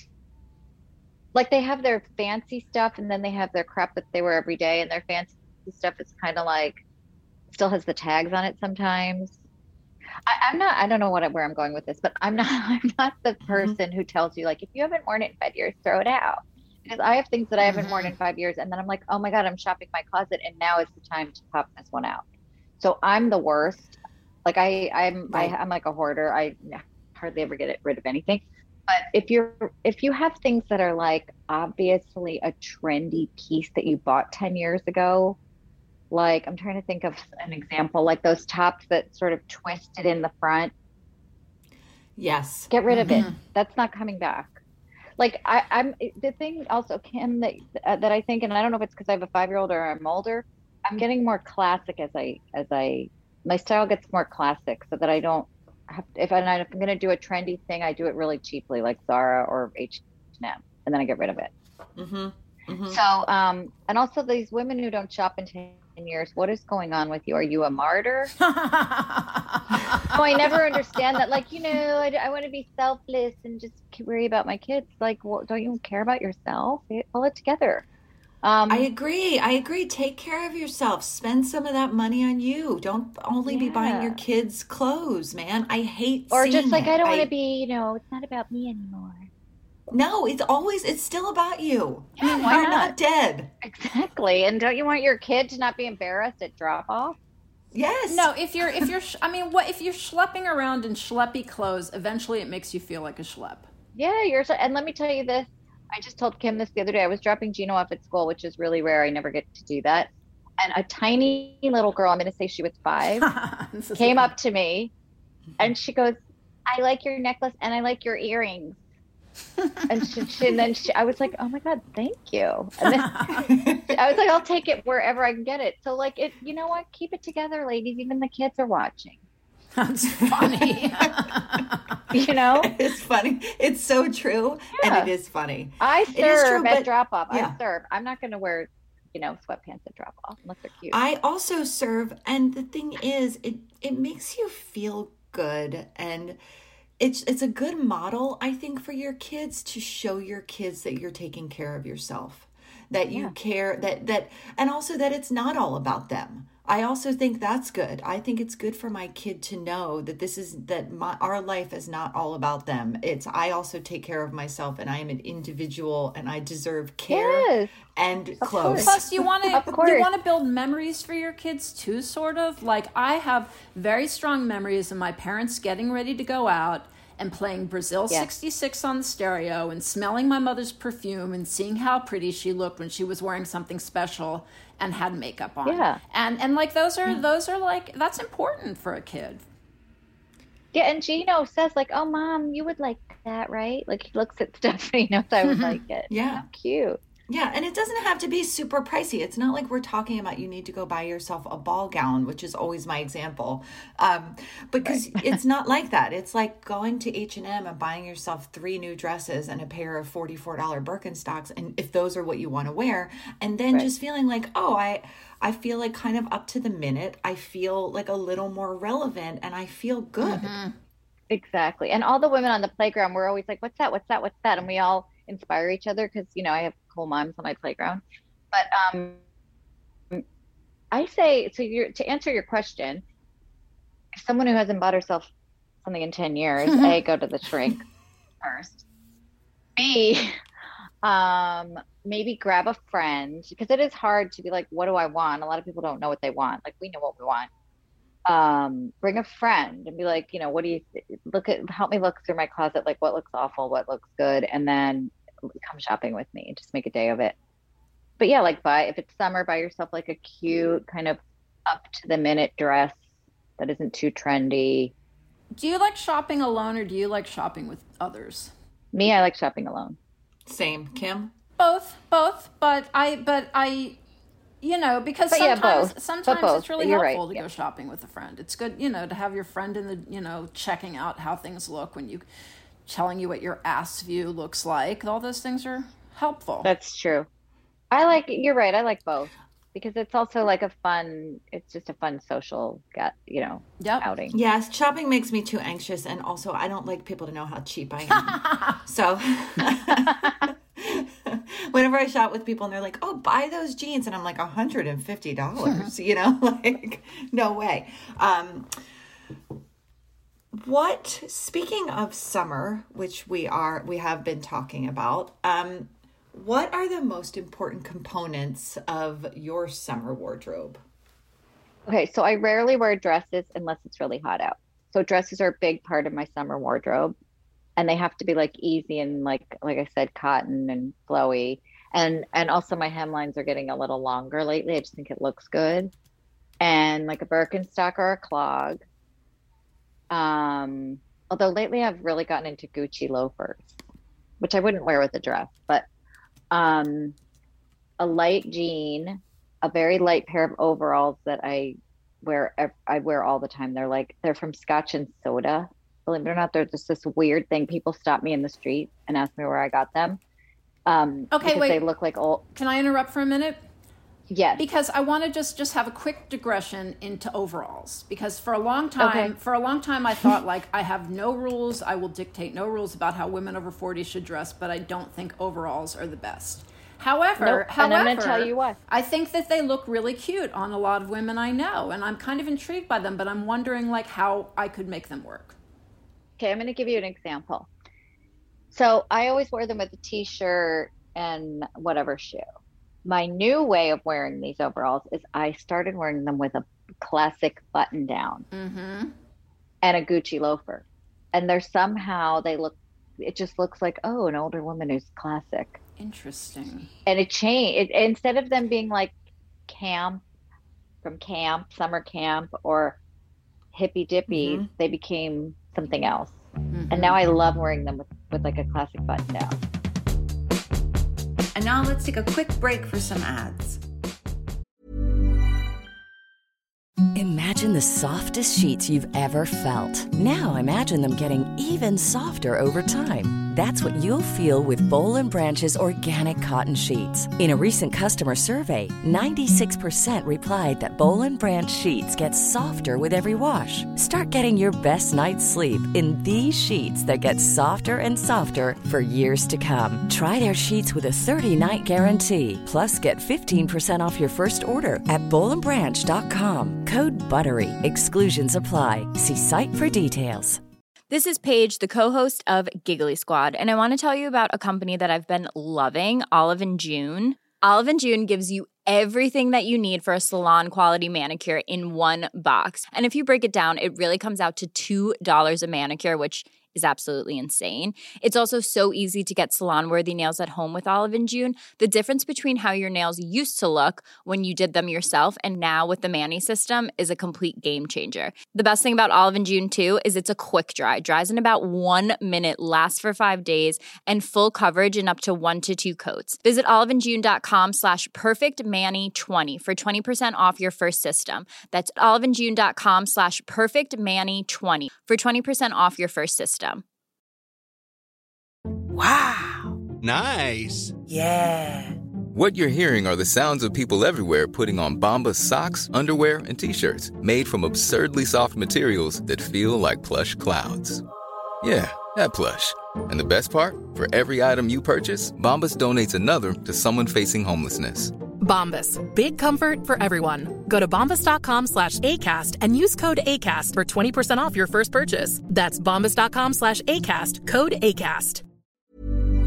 like they have their fancy stuff and then they have their crap that they wear every day. And their fancy stuff is kind of like, still has the tags on it sometimes. I, I'm not, I don't know what where I'm going with this, but I'm not, I'm not the person mm-hmm. who tells you like, if you haven't worn it in five years, throw it out. Because I have things that I haven't mm-hmm. worn in five years. And then I'm like, oh my God, I'm shopping my closet. And now is the time to pop this one out. So I'm the worst. Like I, I'm, right. I, I'm like a hoarder. I hardly ever get rid of anything. But if you're, if you have things that are like obviously a trendy piece that you bought ten years ago, like I'm trying to think of an example, like those tops that sort of twisted in the front. Yes. Get rid mm-hmm. of it. That's not coming back. Like I, I'm the thing also, Kim, that uh, that I think, and I don't know if it's because I have a five-year-old or I'm older, I'm getting more classic as I as I. My style gets more classic so that I don't have to, if, I, if I'm going to do a trendy thing, I do it really cheaply, like Zara or H and M, and then I get rid of it. Mm-hmm. Mm-hmm. So, um, and also these women who don't shop in ten years, what is going on with you? Are you a martyr? Oh, I never understand that. Like, you know, I, I want to be selfless and just worry about my kids. Like, well, don't you care about yourself? Pull it together. Um, I agree. I agree. Take care of yourself. Spend some of that money on you. Don't only yeah. be buying your kids clothes, man. I hate or seeing just like, it. I don't I, want to be, you know, it's not about me anymore. No, it's always, it's still about you. Yeah, why You're not? not dead. Exactly. And don't you want your kid to not be embarrassed at drop off? Yes. No, if you're, if you're, I mean, what, if you're schlepping around in schleppy clothes, eventually it makes you feel like a schlep. Yeah, you're, and let me tell you this. I just told Kim this the other day. I was dropping Gino off at school, which is really rare. I never get to do that. And a tiny little girl, I'm going to say she was five, came up to me and she goes, I like your necklace and I like your earrings. and, she, she, and then she, I was like, oh my God, thank you. And then I was like, I'll take it wherever I can get it. So like it, you know what? Keep it together, ladies. Even the kids are watching. That's funny. You know, it's funny. It's so true, yeah. and it is funny. I serve at but, drop off. Yeah. I serve. I'm not going to wear, you know, sweatpants at drop off unless they're cute. I also serve, and the thing is, it it makes you feel good, and it's it's a good model, I think, for your kids to show your kids that you're taking care of yourself, that you yeah. care, that that, and also that it's not all about them. I also think that's good. I think it's good for my kid to know that this is, that my, our life is not all about them. It's, I also take care of myself and I am an individual and I deserve care yes, and clothes. Plus you want to, you want to build memories for your kids too, sort of. Like I have very strong memories of my parents getting ready to go out and playing Brazil yeah. sixty-six on the stereo and smelling my mother's perfume and seeing how pretty she looked when she was wearing something special and had makeup on. Yeah. And and like those are yeah. those are like, that's important for a kid. Yeah, and Gino says like, oh mom, you would like that, right? Like he looks at stuff and he knows I would like it. Yeah. How cute. Yeah, and it doesn't have to be super pricey. It's not like we're talking about you need to go buy yourself a ball gown, which is always my example. Um, because right. It's not like that. It's like going to H and M and buying yourself three new dresses and a pair of forty-four dollars Birkenstocks, and if those are what you want to wear, and then right. just feeling like, oh, I I feel like kind of up to the minute. I feel like a little more relevant, and I feel good. Mm-hmm. Exactly. And all the women on the playground were always like, what's that? What's that? What's that? And we all inspire each other because, you know, I have cool moms on my playground. But um, I say, so you're, to answer your question, if someone who hasn't bought herself something in ten years, A, go to the shrink first. B, um, maybe grab a friend, because it is hard to be like, what do I want? A lot of people don't know what they want. Like, we know what we want. Um, bring a friend and be like, you know, what do you th- look at, help me look through my closet, like what looks awful, what looks good. And then come shopping with me. Just make a day of it. But yeah, like buy, if it's summer, buy yourself like a cute kind of up to the minute dress that isn't too trendy. Do you like shopping alone or do you like shopping with others? Me, I like shopping alone. Same. Kim? Both, both, but I, but I, you know, because but sometimes, yeah, both. sometimes both. it's really You're helpful right. to yeah. go shopping with a friend. It's good, you know, to have your friend in the, you know, checking out how things look when you, telling you what your ass view looks like. All those things are helpful. That's true. I like, you're right. I like both because it's also like a fun, it's just a fun social, you know, yep. outing. Yes, shopping makes me too anxious. And also I don't like people to know how cheap I am. So whenever I shop with people and they're like, oh, buy those jeans. And I'm like, one hundred fifty dollars, you know, like no way. Um, what, speaking of summer, which we are, we have been talking about, um, what are the most important components of your summer wardrobe? Okay, so I rarely wear dresses unless it's really hot out. So dresses are a big part of my summer wardrobe, and they have to be like easy and like like I said, cotton and flowy. And and also my hemlines are getting a little longer lately. I just think it looks good. And like a Birkenstock or a clog. Um, although lately I've really gotten into Gucci loafers, which I wouldn't wear with a dress, but um, a light jean, a very light pair of overalls that I wear. I wear all the time. They're like, they're from Scotch and Soda. Believe it or not, they're just this weird thing. People stop me in the street and ask me where I got them. Um, okay, wait. They look like old. Can I interrupt for a minute? Yes. Because I want to just, just have a quick digression into overalls. Because for a long time, okay. for a long time, I thought like I have no rules. I will dictate no rules about how women over forty should dress, but I don't think overalls are the best. However, nope. however, and I'm going to tell you why. I think that they look really cute on a lot of women I know, and I'm kind of intrigued by them. But I'm wondering like how I could make them work. Okay, I'm going to give you an example. So I always wear them with a t-shirt and whatever shoe. My new way of wearing these overalls is I started wearing them with a classic button down mm-hmm. and a Gucci loafer. And they're somehow, they look, it just looks like, oh, an older woman who's classic. Interesting. And it changed. It, instead of them being like camp, from camp, summer camp, or hippy dippy, mm-hmm. they became something else. Mm-hmm. And now I love wearing them with, with like a classic button down. And now let's take a quick break for some ads. Imagine the softest sheets you've ever felt. Now imagine them getting even softer over time. That's what you'll feel with Boll and Branch's organic cotton sheets. In a recent customer survey, ninety-six percent replied that Boll and Branch sheets get softer with every wash. Start getting your best night's sleep in these sheets that get softer and softer for years to come. Try their sheets with a thirty-night guarantee. Plus, get fifteen percent off your first order at boll and branch dot com. Code BUTTERY. Exclusions apply. See site for details. This is Paige, the co-host of Giggly Squad, and I want to tell you about a company that I've been loving, Olive and June. Olive and June gives you everything that you need for a salon-quality manicure in one box. And if you break it down, it really comes out to two dollars a manicure, which is absolutely insane. It's also so easy to get salon-worthy nails at home with Olive and June. The difference between how your nails used to look when you did them yourself and now with the Mani system is a complete game changer. The best thing about Olive and June, too, is it's a quick dry. Dries in about one minute, lasts for five days, and full coverage in up to one to two coats. Visit oliveandjune.com slash perfectmani20 for twenty percent off your first system. That's oliveandjune.com slash perfectmani20 for twenty percent off your first system. Wow. Nice. Yeah. What you're hearing are the sounds of people everywhere putting on Bombas socks, underwear, and T-shirts made from absurdly soft materials that feel like plush clouds. Yeah, that plush. And the best part? For every item you purchase, Bombas donates another to someone facing homelessness. Bombas. Big comfort for everyone. Go to bombas.com slash ACAST and use code ACAST for twenty percent off your first purchase. That's bombas.com slash ACAST. Code ACAST.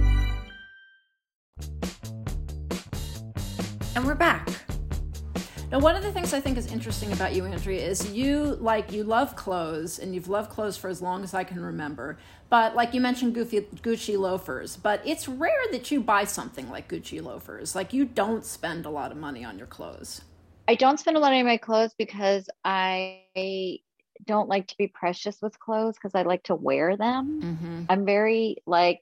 And we're back. Now, one of the things I think is interesting about you, Andrea, is you like you love clothes, and you've loved clothes for as long as I can remember. But like you mentioned, Goofy, Gucci loafers. But it's rare that you buy something like Gucci loafers. Like you don't spend a lot of money on your clothes. I don't spend a lot on my clothes because I don't like to be precious with clothes because I like to wear them. Mm-hmm. I'm very like.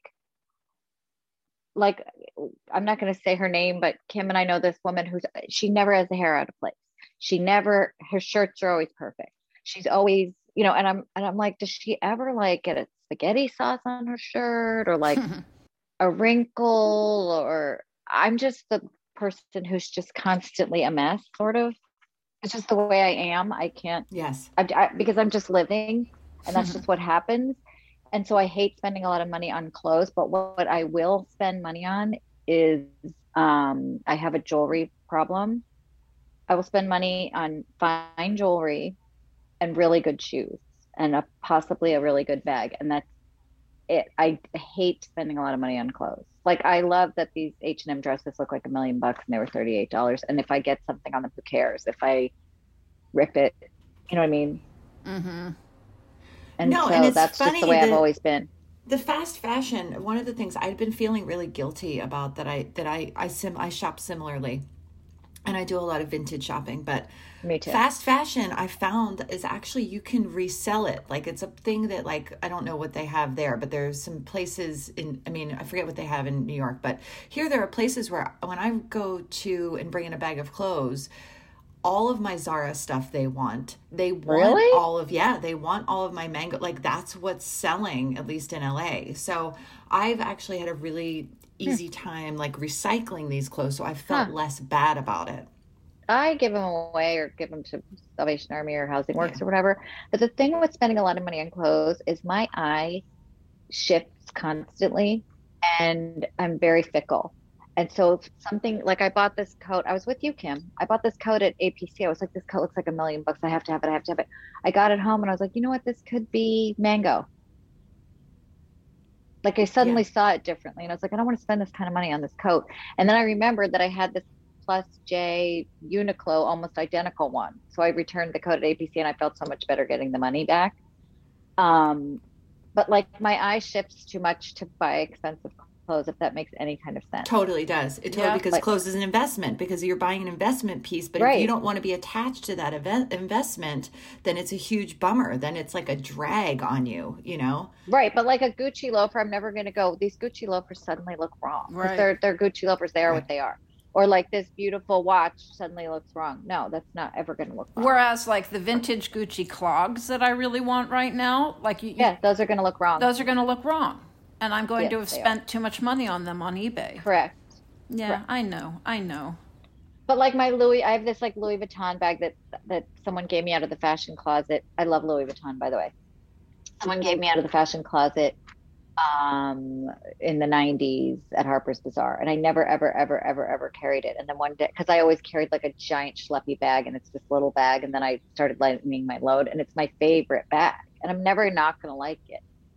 Like, I'm not going to say her name, but Kim and I know this woman who's, she never has the hair out of place. She never, her shirts are always perfect. She's always, you know, and I'm, and I'm like, does she ever like get a spaghetti sauce on her shirt or like a wrinkle? Or I'm just the person who's just constantly a mess, sort of. It's just the way I am. I can't, yes, I, I, because I'm just living and that's just what happens. And so I hate spending a lot of money on clothes, but what, what I will spend money on is um, I have a jewelry problem. I will spend money on fine jewelry and really good shoes and a, possibly a really good bag. And that's it. I hate spending a lot of money on clothes. Like I love that these H and M dresses look like a million bucks and they were thirty-eight dollars. And if I get something on them, who cares? If I rip it, you know what I mean? Mm-hmm. And no, so and it's that's funny just the way that I've always been. The fast fashion, one of the things I'd been feeling really guilty about that I that I I sim I shop similarly, and I do a lot of vintage shopping, but Me too. fast fashion I found is actually you can resell it. Like it's a thing that like I don't know what they have there, but there's some places in I mean I forget what they have in New York, but here there are places where when I go to and bring in a bag of clothes, all of my Zara stuff they want. They want really? all of, yeah, they want all of my Mango. Like that's what's selling, at least in L A. So I've actually had a really easy time like recycling these clothes. So I felt Huh. less bad about it. I give them away or give them to Salvation Army or Housing Works Yeah. or whatever. But the thing with spending a lot of money on clothes is my eye shifts constantly and I'm very fickle. And so if something like I bought this coat, I was with you, Kim. I bought this coat at A P C. I was like, this coat looks like a million bucks. I have to have it. I have to have it. I got it home and I was like, you know what? This could be Mango. Like I suddenly yeah. saw it differently. And I was like, I don't want to spend this kind of money on this coat. And then I remembered that I had this Plus J Uniqlo, almost identical one. So I returned the coat at A P C and I felt so much better getting the money back. Um, but like my eye shifts too much to buy expensive clothes, if that makes any kind of sense. Totally does. It totally, Yeah. because Like- clothes is an investment because you're buying an investment piece, but Right. if you don't want to be attached to that event investment, then it's a huge bummer. Then it's like a drag on you, you know? Right. But like a Gucci loafer, I'm never going to go, these Gucci loafers suddenly look wrong. 'Cause Right. They're, they're Gucci loafers. They are Right. what they are. Or like this beautiful watch suddenly looks wrong. No, that's not ever going to look wrong. Whereas like the vintage Gucci clogs that I really want right now, like you, you- Yeah, those are going to look wrong. those are going to look wrong. And I'm going Yes, to have they spent too much money on them on eBay. Correct. Yeah, Correct. I know. I know. But like my Louis, I have this like Louis Vuitton bag that that someone gave me out of the fashion closet. I love Louis Vuitton, by the way. Someone gave me out of the fashion closet um, in the nineties at Harper's Bazaar, and I never, ever, ever, ever, ever carried it. And then one day, because I always carried like a giant schleppy bag, and it's this little bag, and then I started lightening my load, and it's my favorite bag, and I'm never not going to like it.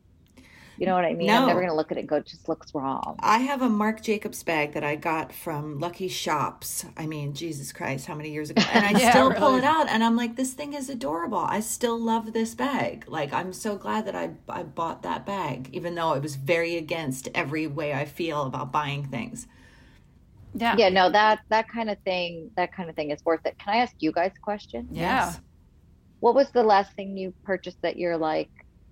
You know what I mean? No. I'm never going to look at it and go, it just looks wrong. I have a Marc Jacobs bag that I got from Lucky Shops. I mean, Jesus Christ, how many years ago? And I Yeah, still really. pull it out and I'm like, this thing is adorable. I still love this bag. Like, I'm so glad that I, I bought that bag, even though it was very against every way I feel about buying things. Yeah. Yeah, no, that that kind of thing, that kind of thing is worth it. Can I ask you guys a question? Yeah. Yes. What was the last thing you purchased that you're like,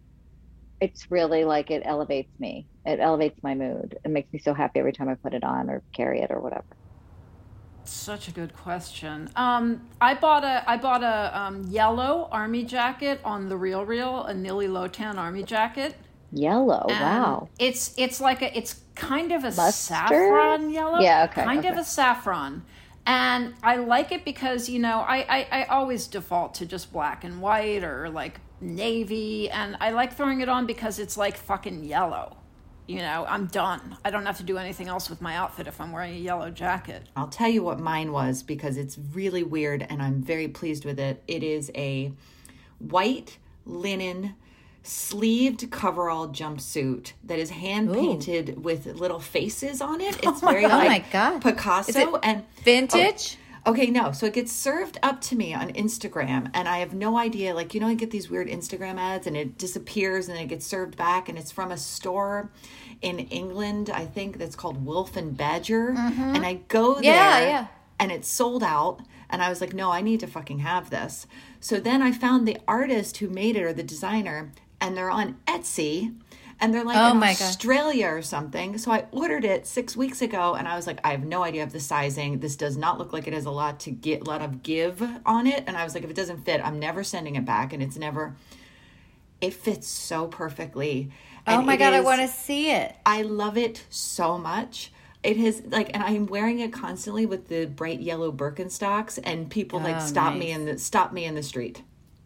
it's really like it elevates me. It elevates my mood. It makes me so happy every time I put it on or carry it or whatever. Such a good question. Um, I bought a I bought a um, yellow army jacket on the Real Real, a Nilly Lotan army jacket. Yellow, And wow. It's it's like a it's kind of a Mustard? saffron yellow. Yeah, okay, Kind of okay. a saffron. And I like it because, you know, I, I, I always default to just black and white or like navy, and I like throwing it on because it's like fucking yellow. You know, I'm done. I don't have to do anything else with my outfit if I'm wearing a yellow jacket. I'll tell you what mine was because it's really weird and I'm very pleased with it. It is a white linen sleeved coverall jumpsuit that is hand painted with little faces on it. It's very God. like Oh my God. Picasso Is it and vintage? Oh, Okay, no. So it gets served up to me on Instagram, and I have no idea. Like, you know, I get these weird Instagram ads, and it disappears, and it gets served back, and it's from a store in England, I think, that's called Wolf and Badger. Mm-hmm. And I go there, yeah, yeah. and it's sold out. And I was like, no, I need to fucking have this. So then I found the artist who made it, or the designer, and they're on Etsy. And they're like oh in my Australia God. or something. So I ordered it six weeks ago, and I was like, I have no idea of the sizing. This does not look like it has a lot to get, a lot of give on it. And I was like, if it doesn't fit, I'm never sending it back. And it's never, it fits so perfectly. And oh my God, is, I want to see it. I love it so much. It has like, and I'm wearing it constantly with the bright yellow Birkenstocks, and people like oh, stop nice. me in the stop me in the street.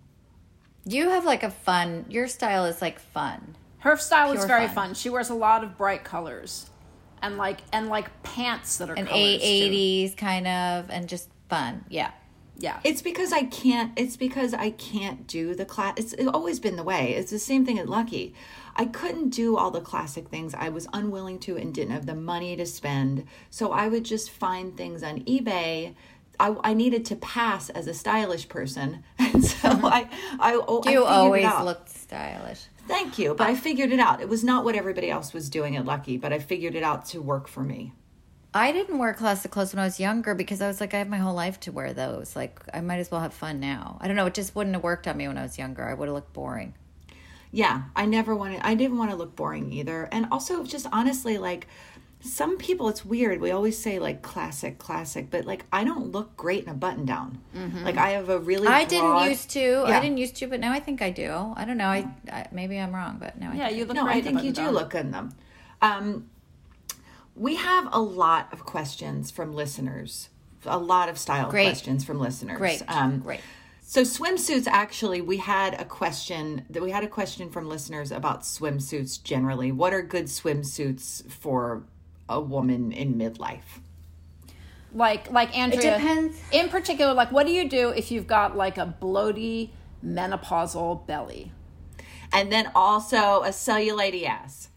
You have like a fun. Your style is like fun. Her style Pure is very fun. fun. She wears a lot of bright colors, and like and like pants that are An colors eighties kind of, and just fun. Yeah. Yeah. It's because I can't, it's because I can't do the class. It's, it's always been the way. It's the same thing at Lucky. I couldn't do all the classic things. I was unwilling to and didn't have the money to spend. So I would just find things on eBay. I, I needed to pass as a stylish person. And so I, I, oh, You I always it out. looked stylish. Thank you. But I figured it out. It was not what everybody else was doing at Lucky, but I figured it out to work for me. I didn't wear classic clothes when I was younger because I was like, I have my whole life to wear those. Like, I might as well have fun now. I don't know. It just wouldn't have worked on me when I was younger. I would have looked boring. Yeah, I never wanted, I didn't want to look boring either. And also, just honestly, like, some people, it's weird. We always say, like, classic, classic, but, like, I don't look great in a button down. Mm-hmm. Like, I have a really I broad, didn't used to. Yeah. I didn't used to, but now I think I do. I don't know. I, I maybe I'm wrong, but now I Yeah, think you look No, great I in a think you do button-down. look good in them. Um, we have a lot of questions from listeners, a lot of style Great. questions from listeners. Great, Um, great. So swimsuits, actually, we had a question that we had a question from listeners about swimsuits generally. What are good swimsuits for a woman in midlife? Like like Andrea. It depends. In particular, like what do you do if you've got like a bloaty menopausal belly? And then also a cellulite ass.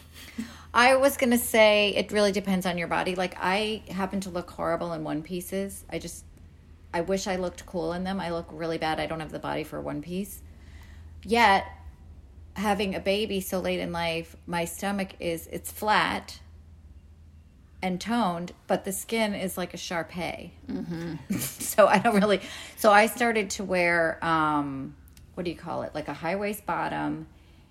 I was going to say it really depends on your body. Like, I happen to look horrible in one pieces. I just, I wish I looked cool in them. I look really bad. I don't have the body for one piece. Yet, having a baby so late in life, my stomach is, it's flat and toned, but the skin is like a Shar-Pei. Mm-hmm. So I don't really, so I started to wear, um, what do you call it? Like a high waist bottom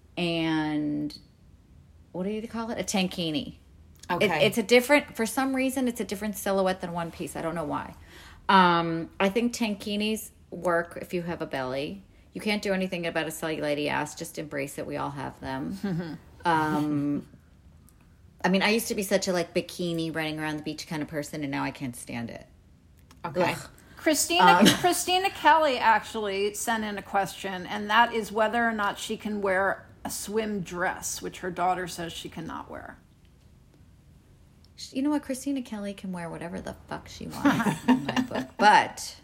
and what do you call it? A tankini. Okay. It, it's a different, for some reason, it's a different silhouette than one piece. I don't know why. Um, I think tankinis work if you have a belly. You can't do anything about a cellulite ass. Just embrace it. We all have them. um, I mean, I used to be such a like bikini running around the beach kind of person, and now I can't stand it. Okay. Ugh. Christina Um, Christina Kelly actually sent in a question, and that is whether or not she can wear a swim dress, which her daughter says she cannot wear. You know what? Christina Kelly can wear whatever the fuck she wants in my book. But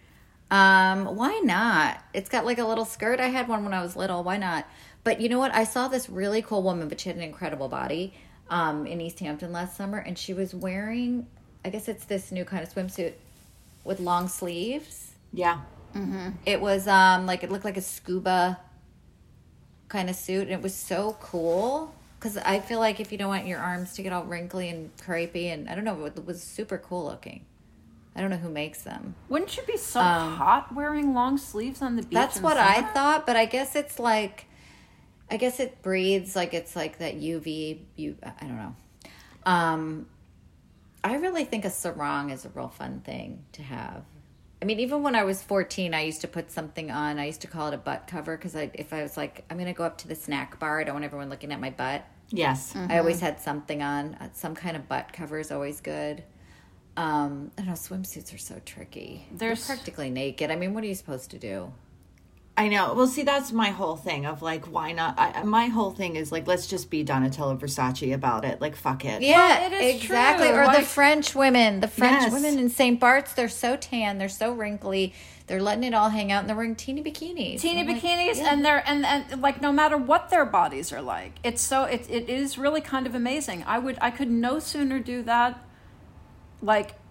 um, why not? It's got like a little skirt. I had one when I was little. Why not? But you know what? I saw this really cool woman, but she had an incredible body um, in East Hampton last summer. And she was wearing, I guess it's this new kind of swimsuit with long sleeves. Yeah. Mm-hmm. It was um, like, it looked like a scuba kind of suit. And it was so cool. Because I feel like if you don't want your arms to get all wrinkly and crepey, and I don't know, it was super cool looking. I don't know who makes them. Wouldn't you be so Um, hot wearing long sleeves on the beach? That's in what summer? I thought, but I guess it's like, I guess it breathes like it's like that U V, you, I don't know. Um, I really think a sarong is a real fun thing to have. I mean, even when I was fourteen, I used to put something on. I used to call it a butt cover because I, if I was like, I'm going to go up to the snack bar, I don't want everyone looking at my butt. Yes. Mm-hmm. I always had something on. Some kind of butt cover is always good. Um, I don't know, swimsuits are so tricky. They're There's- practically naked. I mean, what are you supposed to do? I know. Well, see, that's my whole thing of like, why not? I, my whole thing is like, let's just be Donatella Versace about it. Like, fuck it. Yeah, it is exactly. true. Or Like- the French women. The French Yes. women in Saint Bart's, they're so tan, they're so wrinkly, they're letting it all hang out, and they're wearing teeny bikinis. teeny I'm like, bikinis yeah. and they're and, and like no matter what their bodies are like, it's so it, it is really kind of amazing. I would I could no sooner do that like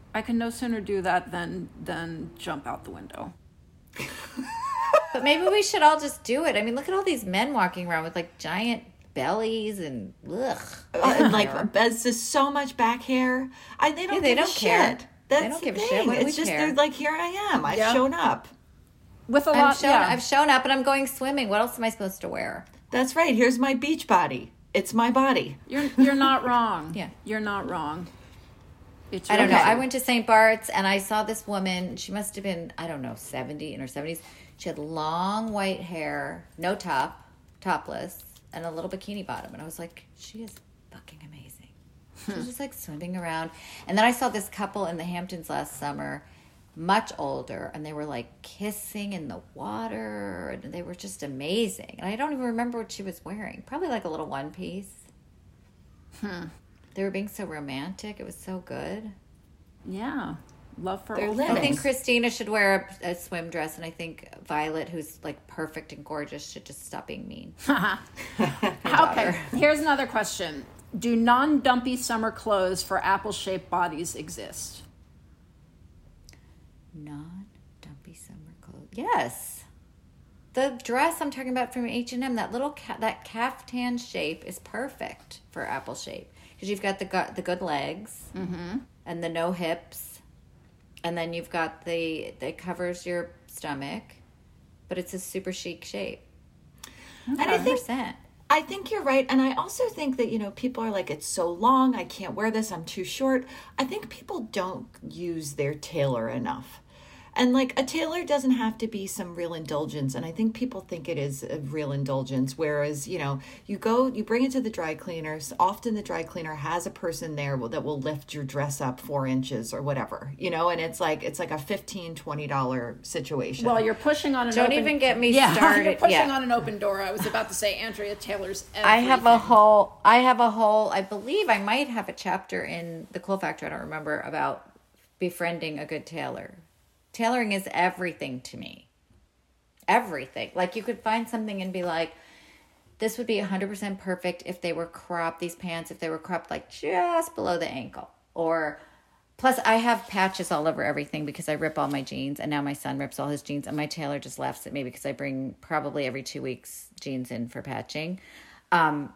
I can no sooner do that than than jump out the window. But maybe we should all just do it. I mean, look at all these men walking around with like giant bellies and ugh. Uh, and like there's just so much back hair. I they don't Yeah, they give don't a care. shit. That's They don't the give a thing. shit. What do It's we just care? they're like, here I am. I've Yeah. shown up. With a I've lot, shown, yeah. I've shown up and I'm going swimming. What else am I supposed to wear? That's right. Here's my beach body. It's my body. You're you're not wrong. Yeah. You're not wrong. It's I don't your know. I okay. went to Saint Bart's and I saw this woman. She must have been, I don't know, seventy, in her seventies. She had long white hair, no top, topless, and a little bikini bottom. And I was like, she is fucking amazing. She was just like swimming around. And then I saw this couple in the Hamptons last summer, much older, and they were like kissing in the water. And they were just amazing. And I don't even remember what she was wearing. Probably like a little one piece. Hmm. They were being so romantic. It was so good. Yeah. Love for They're old living. I think folks. Christina should wear a, a swim dress, and I think Violet, who's like perfect and gorgeous, should just stop being mean. Okay, here's another question. Do non-dumpy summer clothes for apple-shaped bodies exist? Non-dumpy summer clothes. Yes. The dress I'm talking about from H and M, that little ca- that caftan shape is perfect for apple shape because you've got the gu- the good legs and the no hips, and then you've got the that covers your stomach, but it's a super chic shape. And I think one hundred percent. I think you're right. And I also think that, you know, people are like, it's so long. I can't wear this. I'm too short. I think people don't use their tailor enough. And like a tailor doesn't have to be some real indulgence. And I think people think it is a real indulgence. Whereas, you know, you go, you bring it to the dry cleaners. Often the dry cleaner has a person there that will lift your dress up four inches or whatever, you know, and it's like, it's like a fifteen dollars, twenty dollars situation. Well, you're pushing on an Don't open... even get me yeah, started. You're pushing Yeah. on an open door. I was about to say Andrea Taylor's I have a everything. whole, I have a whole, I believe I might have a chapter in The Cool Factor, I don't remember, about befriending a good tailor. Tailoring is everything to me. Everything. Like you could find something and be like, this would be one hundred percent perfect if they were cropped, these pants, if they were cropped like just below the ankle. Or, plus I have patches all over everything because I rip all my jeans and now my son rips all his jeans and my tailor just laughs at me because I bring probably every two weeks jeans in for patching. Um,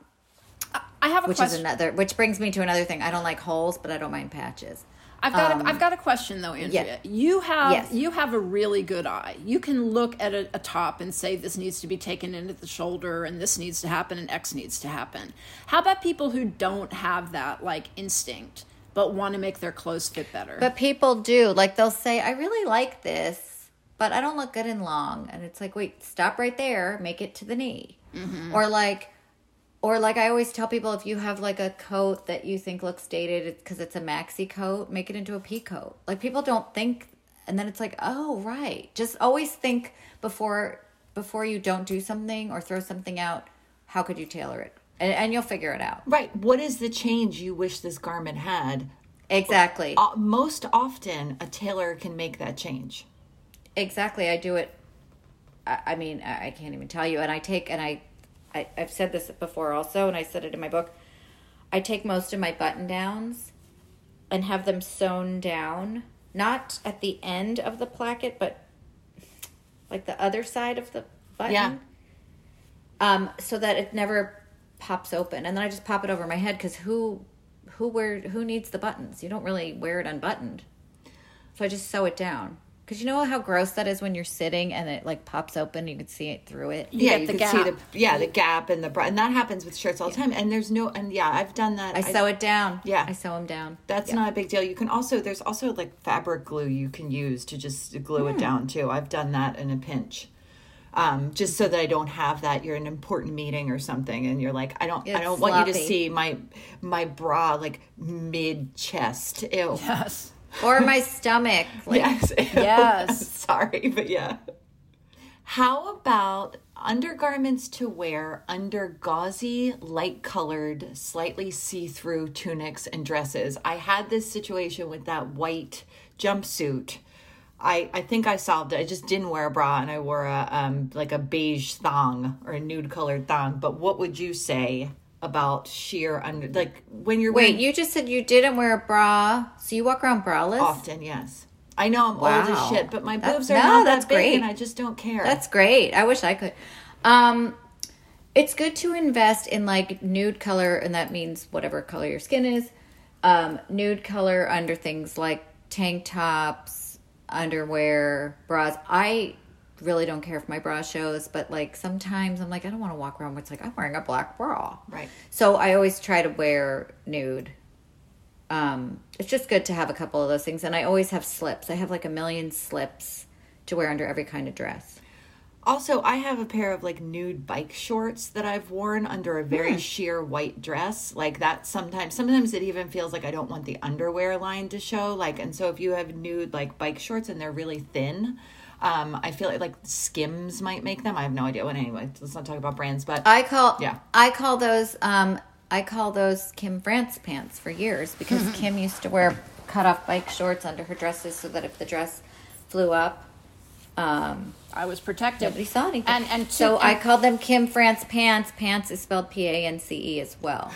I have a which question. is another, which brings me to another thing. I don't like holes, but I don't mind patches. I've got Um, a, I've got a question though, Andrea. yeah. You have Yes. you have a really good eye. You can look at a, a top and say this needs to be taken in at the shoulder and this needs to happen and X needs to happen. How about people who don't have that like instinct but want to make their clothes fit better? But people do. Like they'll say, I really like this, but I don't look good in long. And it's like, wait, stop right there. Make it to the knee. Mm-hmm. Or like, or like I always tell people, if you have like a coat that you think looks dated it's because it's a maxi coat, make it into a pea coat. Like people don't think, and then it's like, oh, right. Just always think before before you don't do something or throw something out, how could you tailor it? And, and you'll figure it out. right. What is the change you wish this garment had? Exactly. Uh, most often a tailor can make that change. Exactly. I do it. I, I mean, I, I can't even tell you. And I take, and I, I, I've said this before also, and I said it in my book. I take most of my button downs and have them sewn down, not at the end of the placket, but like the other side of the button. Yeah. Um, so that it never pops open. And then I just pop it over my head because who, who wear, who needs the buttons? You don't really wear it unbuttoned. So I just sew it down. Because you know how gross that is when you're sitting and it like pops open, you can see it through it. yeah, get you the can gap. see the yeah the gap and the bra- and that happens with shirts all the time. And there's no and yeah, I've done that. I sew it down. Yeah. I sew them down. That's Yeah. not a big deal. You can also there's also like fabric glue you can use to just glue Hmm. it down too. I've done that in a pinch. Um, just so that I don't have that. You're in an important meeting or something, and you're like, I don't, I It's don't want you to sloppy. see my my bra like mid chest. Ew. yes. Or my stomach. Like, Yes. Ew. Yes. Sorry, but yeah. How about undergarments to wear under gauzy, light-colored, slightly see-through tunics and dresses? I had this situation with that white jumpsuit. I, I think I solved it. I just didn't wear a bra and I wore a um like a beige thong or a nude colored thong. But what would you say about sheer under, like when you're Wait, wearing, you just said you didn't wear a bra, so you walk around braless? often, yes. I know I'm Wow. old as shit, but my That- boobs are no, not that's that big, great. and I just don't care. That's great. I wish I could. Um, it's good to invest in like nude color, and that means whatever color your skin is. Um, nude color under things like tank tops, underwear, bras. I really don't care if my bra shows, but like sometimes I'm like, I don't want to walk around with like I'm wearing a black bra. Right. So I always try to wear nude. Um, it's just good to have a couple of those things, and I always have slips. I have like a million slips to wear under every kind of dress. Also, I have a pair of like nude bike shorts that I've worn under a very Hmm. sheer white dress. Like that sometimes, sometimes it even feels like I don't want the underwear line to show. Like, and so if you have nude like bike shorts and they're really thin, um, I feel like like Skims might make them. I have no idea. Well, anyway, let's not talk about brands, but I call yeah. I call those um I call those Kim France pants for years because Kim used to wear cut off bike shorts under her dresses so that if the dress flew up, um, I was protected. Nobody saw anything. And and to, so and, I called them Kim France pants. Pants is spelled P A N C E as well.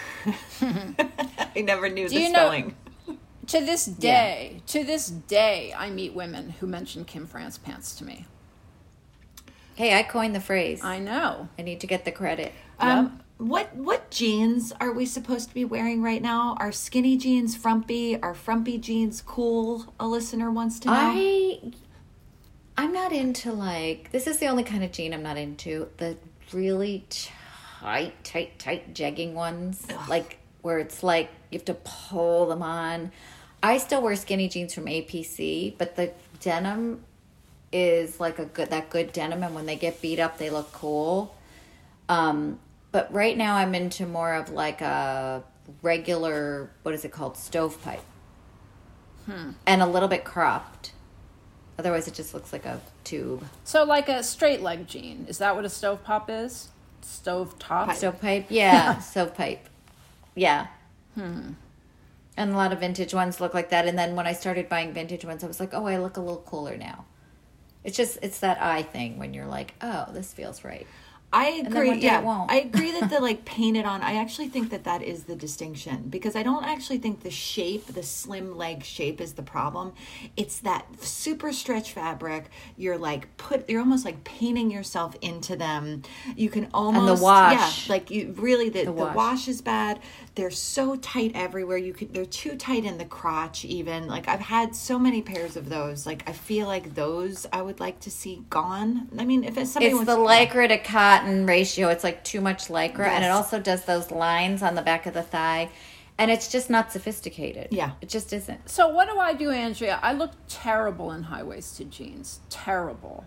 I never knew Do the you know- spelling. to this day, to this day, I meet women who mention Kim France pants to me. Hey, I coined the phrase. I know. I need to get the credit. Um, what what jeans are we supposed to be wearing right now? Are skinny jeans frumpy? Are frumpy jeans cool? A listener wants to know. I I'm not into like this is the only kind of jean I'm not into. The really tight, tight, tight jegging ones. Ugh. Like where it's like you have to pull them on. I still wear skinny jeans from A P C, but the denim is like a good that good denim, and when they get beat up they look cool. Um but right now I'm into more of like a regular, what is it called, stovepipe. Hmm. And a little bit cropped. Otherwise, it just looks like a tube. So like a straight leg jean. Is that what a stovetop is? Stove top? Stovepipe? Yeah, stovepipe. Yeah. Hmm. And a lot of vintage ones look like that. And then when I started buying vintage ones, I was like, oh, I look a little cooler now. It's just, it's that eye thing when you're like, oh, this feels right. I And then agree. one day Yeah, it won't. I agree that the like painted on. I actually think that that is the distinction because I don't actually think the shape, the slim leg shape, is the problem. It's that super stretch fabric. You're like put. You're almost like painting yourself into them. You can almost wash. Yeah, like you really the, The the wash. wash is bad. They're so tight everywhere. You could. They're too tight in the crotch. Even like I've had so many pairs of those. Like I feel like those I would like to see gone. I mean, if it's somebody It's wants the to- lycra to cotton ratio. It's like too much lycra. And it Yes. also does those lines on the back of the thigh. And it's just not sophisticated. Yeah. It just isn't. So what do I do, Andrea? I look terrible in high-waisted jeans. Terrible.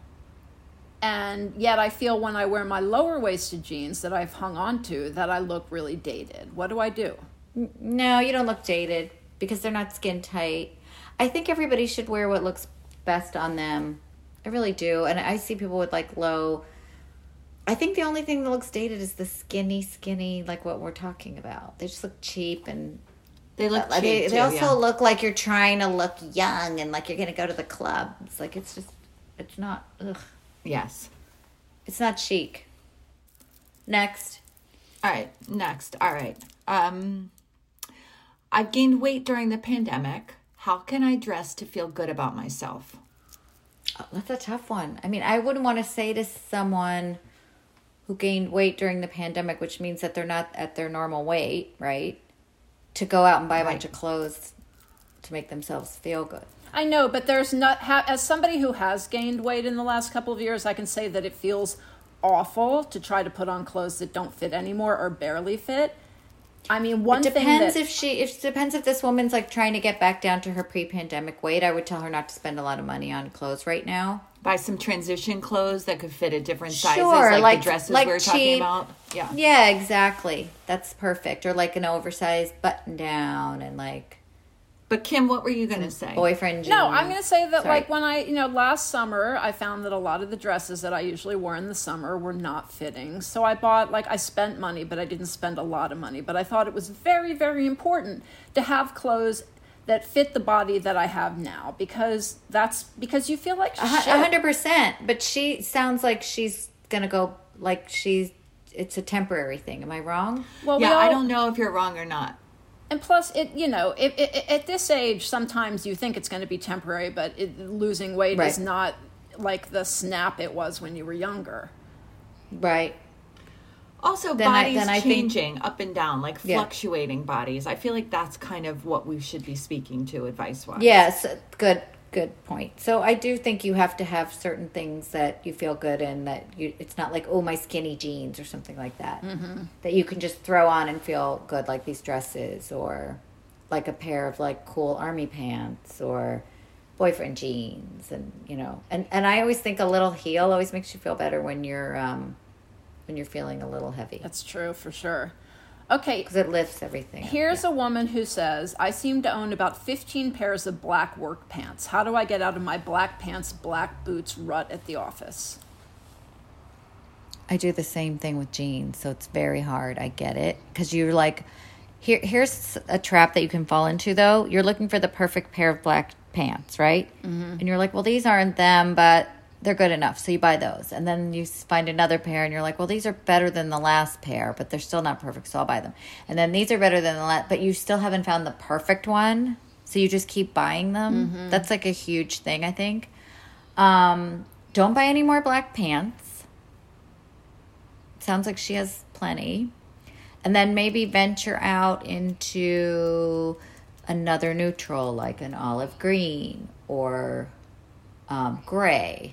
And yet I feel when I wear my lower-waisted jeans that I've hung on to that I look really dated. What do I do? No, you don't look dated because they're not skin tight. I think everybody should wear what looks best on them. I really do. And I see people with like low. I think the only thing that looks dated is the skinny, skinny, like what we're talking about. They just look cheap and They look uh, cheap they, too, they also yeah. look like you're trying to look young and like you're going to go to the club. It's like it's just, it's not, ugh. Yes. It's not chic. Next. All right, next. All right. Um, I've gained weight during the pandemic. How can I dress to feel good about myself? Oh, that's a tough one. I mean, I wouldn't want to say to someone who gained weight during the pandemic, which means that they're not at their normal weight, right? To go out and buy a bunch of clothes to make themselves feel good. I know, but there's not, ha, as somebody who has gained weight in the last couple of years, I can say that it feels awful to try to put on clothes that don't fit anymore or barely fit. I mean, one it thing depends that, if she, it depends if this woman's like trying to get back down to her pre-pandemic weight. I would tell her not to spend a lot of money on clothes right now. Buy some transition clothes that could fit at different sizes, Sure, like, like- the dresses like we were talking cheap- about. Yeah. Yeah, exactly. That's perfect. Or like an oversized button down and like But Kim, what were you going to say? boyfriend jeans. no, I'm going to say that Sorry. like when I, you know, last summer, I found that a lot of the dresses that I usually wore in the summer were not fitting. So I bought, like I spent money, but I didn't spend a lot of money. But I thought it was very, very important to have clothes that fit the body that I have now because that's, because you feel like A hu- shit. a hundred percent. But she sounds like she's gonna go like she it's a temporary thing. Am I wrong? Well, yeah, we all, I don't know if you're wrong or not. And plus, it you know, it, it, at this age, sometimes you think it's going to be temporary, but it, losing weight Right. is not like the snap it was when you were younger. Right. Also, Then I- bodies then I think- changing up and down, like Yeah. fluctuating bodies. I feel like that's kind of what we should be speaking to advice-wise. Yes, good good point. So I do think you have to have certain things that you feel good in, that you it's not like, oh, my skinny jeans or something like that. Mm-hmm. That you can just throw on and feel good, like these dresses, or like a pair of like cool army pants, or boyfriend jeans, and you know. And and I always think a little heel always makes you feel better when you're um when you're feeling a little heavy. That's true for sure. Okay. Because it lifts everything up. Here's Yeah. a woman who says, I seem to own about fifteen pairs of black work pants. How do I get out of my black pants, black boots rut at the office? I do the same thing with jeans, so it's very hard. I get it. Because you're like, here, here's a trap that you can fall into, though. You're looking for the perfect pair of black pants, right? Mm-hmm. And you're like, well, these aren't them, but they're good enough. So you buy those. And then you find another pair, and you're like, well, these are better than the last pair, but they're still not perfect, so I'll buy them. And then these are better than the last, but you still haven't found the perfect one. So you just keep buying them. Mm-hmm. That's like a huge thing, I think. Um, don't buy any more black pants. Sounds like she has plenty. And then maybe venture out into another neutral, like an olive green or um, gray.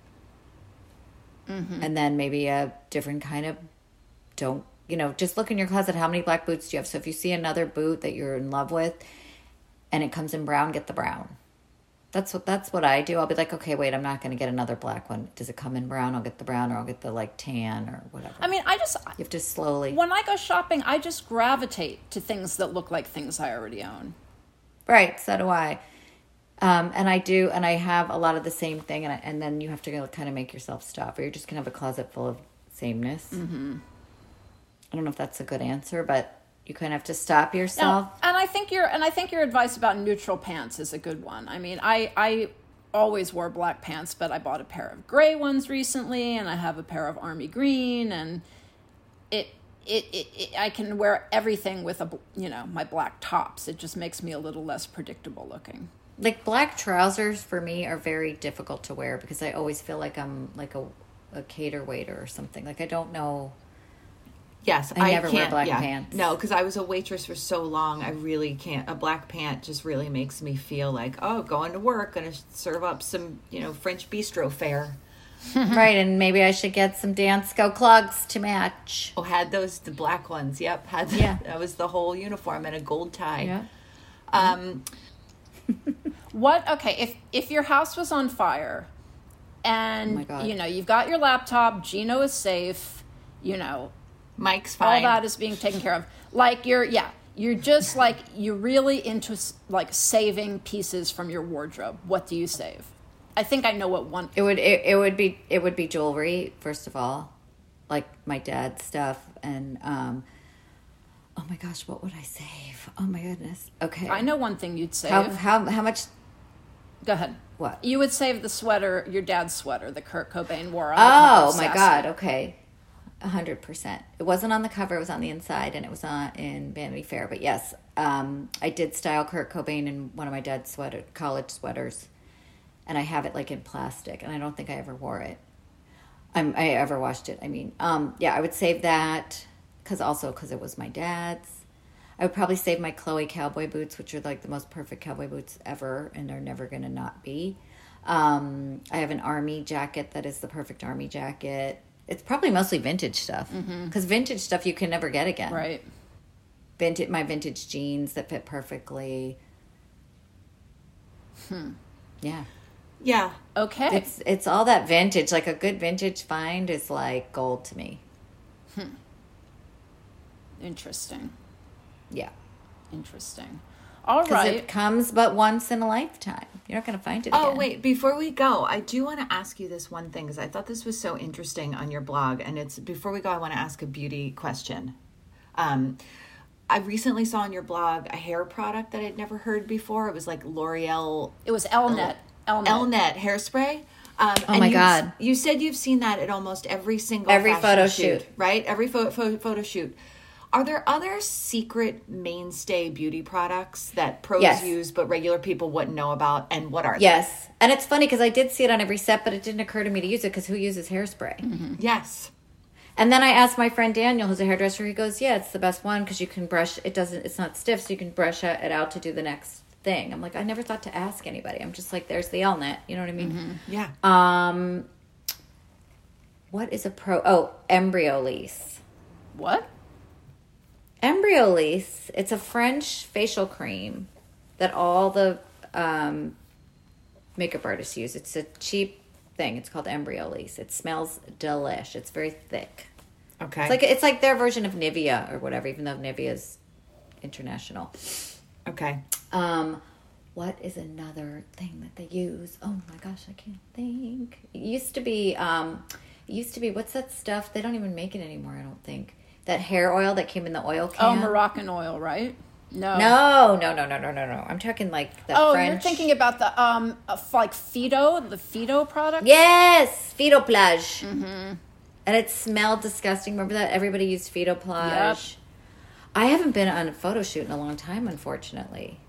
Mm-hmm. And then maybe a different kind of, don't, you know, just look in your closet. How many black boots do you have? So if you see another boot that you're in love with and it comes in brown, get the brown. That's what that's what I do. I'll be like, okay, wait, I'm not going to get another black one. Does it come in brown? I'll get the brown, or I'll get the like tan or whatever. I mean, I just... You have to slowly... When I go shopping, I just gravitate to things that look like things I already own. Right, so do I. Um, and I do, and I have a lot of the same thing, and I, and then you have to kind of make yourself stop, or you're just going to have a closet full of sameness. Mm-hmm. I don't know if that's a good answer, but you kind of have to stop yourself. Now, and I think your and I think your advice about neutral pants is a good one. I mean, I I always wore black pants, but I bought a pair of gray ones recently, and I have a pair of army green, and it it, it, it I can wear everything with a you know my black tops. It just makes me a little less predictable looking. Like black trousers for me are very difficult to wear because I always feel like I'm like a a cater waiter or something. Like I don't know. Yes, I, I never can't, wear black yeah. pants. No, because I was a waitress for so long. I really can't. A black pant just really makes me feel like, oh, going to work, going to serve up some, you know, French bistro fare. Right, and maybe I should get some Dansko clogs to match. Oh, had those, the black ones. Yep, had the, yeah. That was the whole uniform and a gold tie. Yeah. Um, what? Okay, if if your house was on fire, and oh my God. you know you've got your laptop, Gino is safe, you know. Mike's fine. All that is being taken care of. Like you're, yeah, you're just like, you're really into like saving pieces from your wardrobe. What do you save? I think I know what one. It would, it, it would be, it would be jewelry, first of all, like my dad's stuff. And, um, oh my gosh, what would I save? Oh my goodness. Okay. I know one thing you'd save. How, how, how much? Go ahead. What? You would save the sweater, your dad's sweater that Kurt Cobain wore on Oh the my Sassy. God. Okay. A hundred percent. It wasn't on the cover; it was on the inside, and it was on in Vanity Fair. But yes, um, I did style Kurt Cobain in one of my dad's sweater, college sweaters, and I have it like in plastic, and I don't think I ever wore it. I'm, I ever washed it. I mean, um, yeah, I would save that because also because it was my dad's. I would probably save my Chloe cowboy boots, which are like the most perfect cowboy boots ever, and they're never going to not be. Um, I have an army jacket that is the perfect army jacket. It's probably mostly vintage stuff because mm-hmm. vintage stuff you can never get again. Right. Vintage, my vintage jeans that fit perfectly. Hmm. Yeah. Yeah. Okay. It's it's all that vintage. Like a good vintage find is like gold to me. Hmm. Interesting. Yeah. Interesting. All Because right. it comes but once in a lifetime. You're not going to find it again. Oh, wait. Before we go, I do want to ask you this one thing because I thought this was so interesting on your blog. And it's before we go, I want to ask a beauty question. Um, I recently saw on your blog a hair product that I'd never heard before. It was like L'Oreal. It was Elnet. Elnet. Elnet hairspray. Um, oh and my you, God. You said you've seen that at almost every single Every fashion photo shoot, shoot. right? Every photo, photo, photo shoot. Are there other secret mainstay beauty products that pros Yes. use but regular people wouldn't know about? And what are they? Yes. And it's funny because I did see it on every set, but it didn't occur to me to use it because who uses hairspray? Mm-hmm. Yes. And then I asked my friend Daniel, who's a hairdresser. He goes, yeah, it's the best one because you can brush. It doesn't, it's not stiff, so you can brush it out to do the next thing. I'm like, I never thought to ask anybody. I'm just like, there's the Elnet. You know what I mean? Mm-hmm. Yeah. Um, what is a pro? Oh, Embryolisse. What? Embryolisse. It's a French facial cream that all the um, makeup artists use. It's a cheap thing. It's called Embryolisse. It smells delish. It's very thick. Okay. It's like it's like their version of Nivea or whatever, even though Nivea is international. Okay. Um, what is another thing that they use? Oh my gosh, I can't think. It used to be, um, it used to be, what's that stuff? They don't even make it anymore, I don't think. That hair oil that came in the oil can. Oh, Moroccan oil, right? No. No, no, no, no, no, no, no. I'm talking like the oh, French. you're thinking about the, um, uh, like Fido, the Fido product? Yes, Fido Plage. Mm-hmm. And it smelled disgusting. Remember that? Everybody used Fido Plage. Yep. I haven't been on a photo shoot in a long time, unfortunately.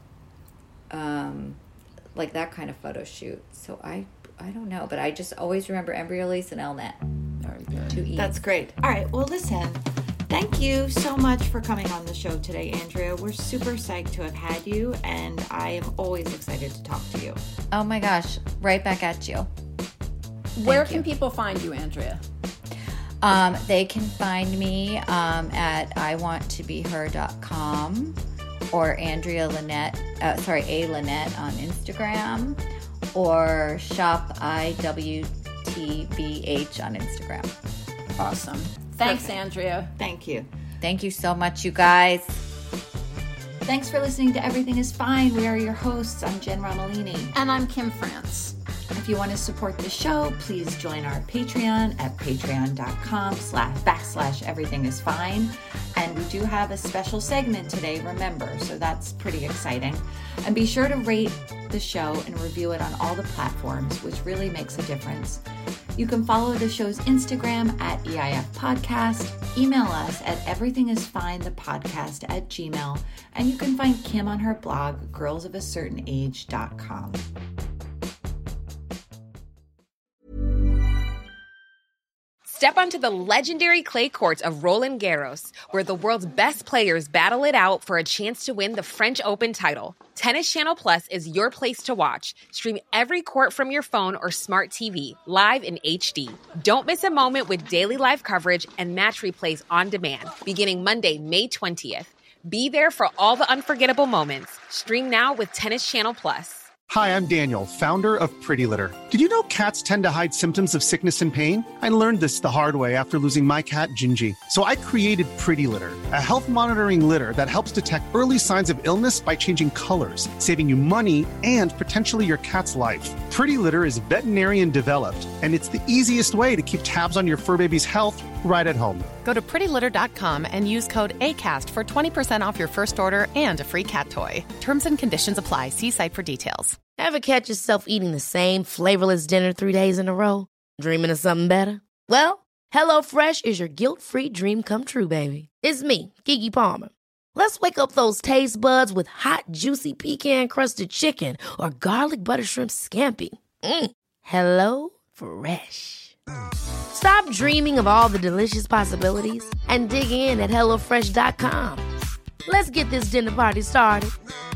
Um, like that kind of photo shoot. So I, I don't know, but I just always remember Embryolisse and Elnet. Very good. To eat. That's great. All right. Well, listen. Thank you so much for coming on the show today, Andrea. We're super psyched to have had you, and I am always excited to talk to you. Oh my gosh! Right back at you. Where Thank can you. people find you, Andrea? Um, they can find me um, at I want to be her dot com or Andrea Lynette, uh, sorry, A Lynette on Instagram, or shop I W T B H on Instagram. Awesome. Thanks, Perfect. Andrea. Thank you. Thank you so much, you guys. Thanks for listening to Everything is Fine. We are your hosts. I'm Jen Romolini. And I'm Kim France. If you want to support the show, please join our Patreon at patreon.com slash backslash everything is fine. And we do have a special segment today, remember, so that's pretty exciting. And be sure to rate the show and review it on all the platforms, which really makes a difference. You can follow the show's Instagram at E I F Podcast, email us at everythingisfinethepodcast at gmail, and you can find Kim on her blog, girls of a certain age dot com. Step onto the legendary clay courts of Roland Garros, where the world's best players battle it out for a chance to win the French Open title. Tennis Channel Plus is your place to watch. Stream every court from your phone or smart T V, live in H D. Don't miss a moment with daily live coverage and match replays on demand, beginning Monday, May twentieth. Be there for all the unforgettable moments. Stream now with Tennis Channel Plus. Hi, I'm Daniel, founder of Pretty Litter. Did you know cats tend to hide symptoms of sickness and pain? I learned this the hard way after losing my cat, Gingy. So I created Pretty Litter, a health monitoring litter that helps detect early signs of illness by changing colors, saving you money and potentially your cat's life. Pretty Litter is veterinarian developed, and it's the easiest way to keep tabs on your fur baby's health right at home. Go to pretty litter dot com and use code ACAST for twenty percent off your first order and a free cat toy. Terms and conditions apply. See site for details. Ever catch yourself eating the same flavorless dinner three days in a row? Dreaming of something better? Well, HelloFresh is your guilt-free dream come true, baby. It's me, Keke Palmer. Let's wake up those taste buds with hot, juicy pecan-crusted chicken or garlic butter shrimp scampi. Mm. Hello Fresh. Stop dreaming of all the delicious possibilities and dig in at hello fresh dot com. Let's get this dinner party started.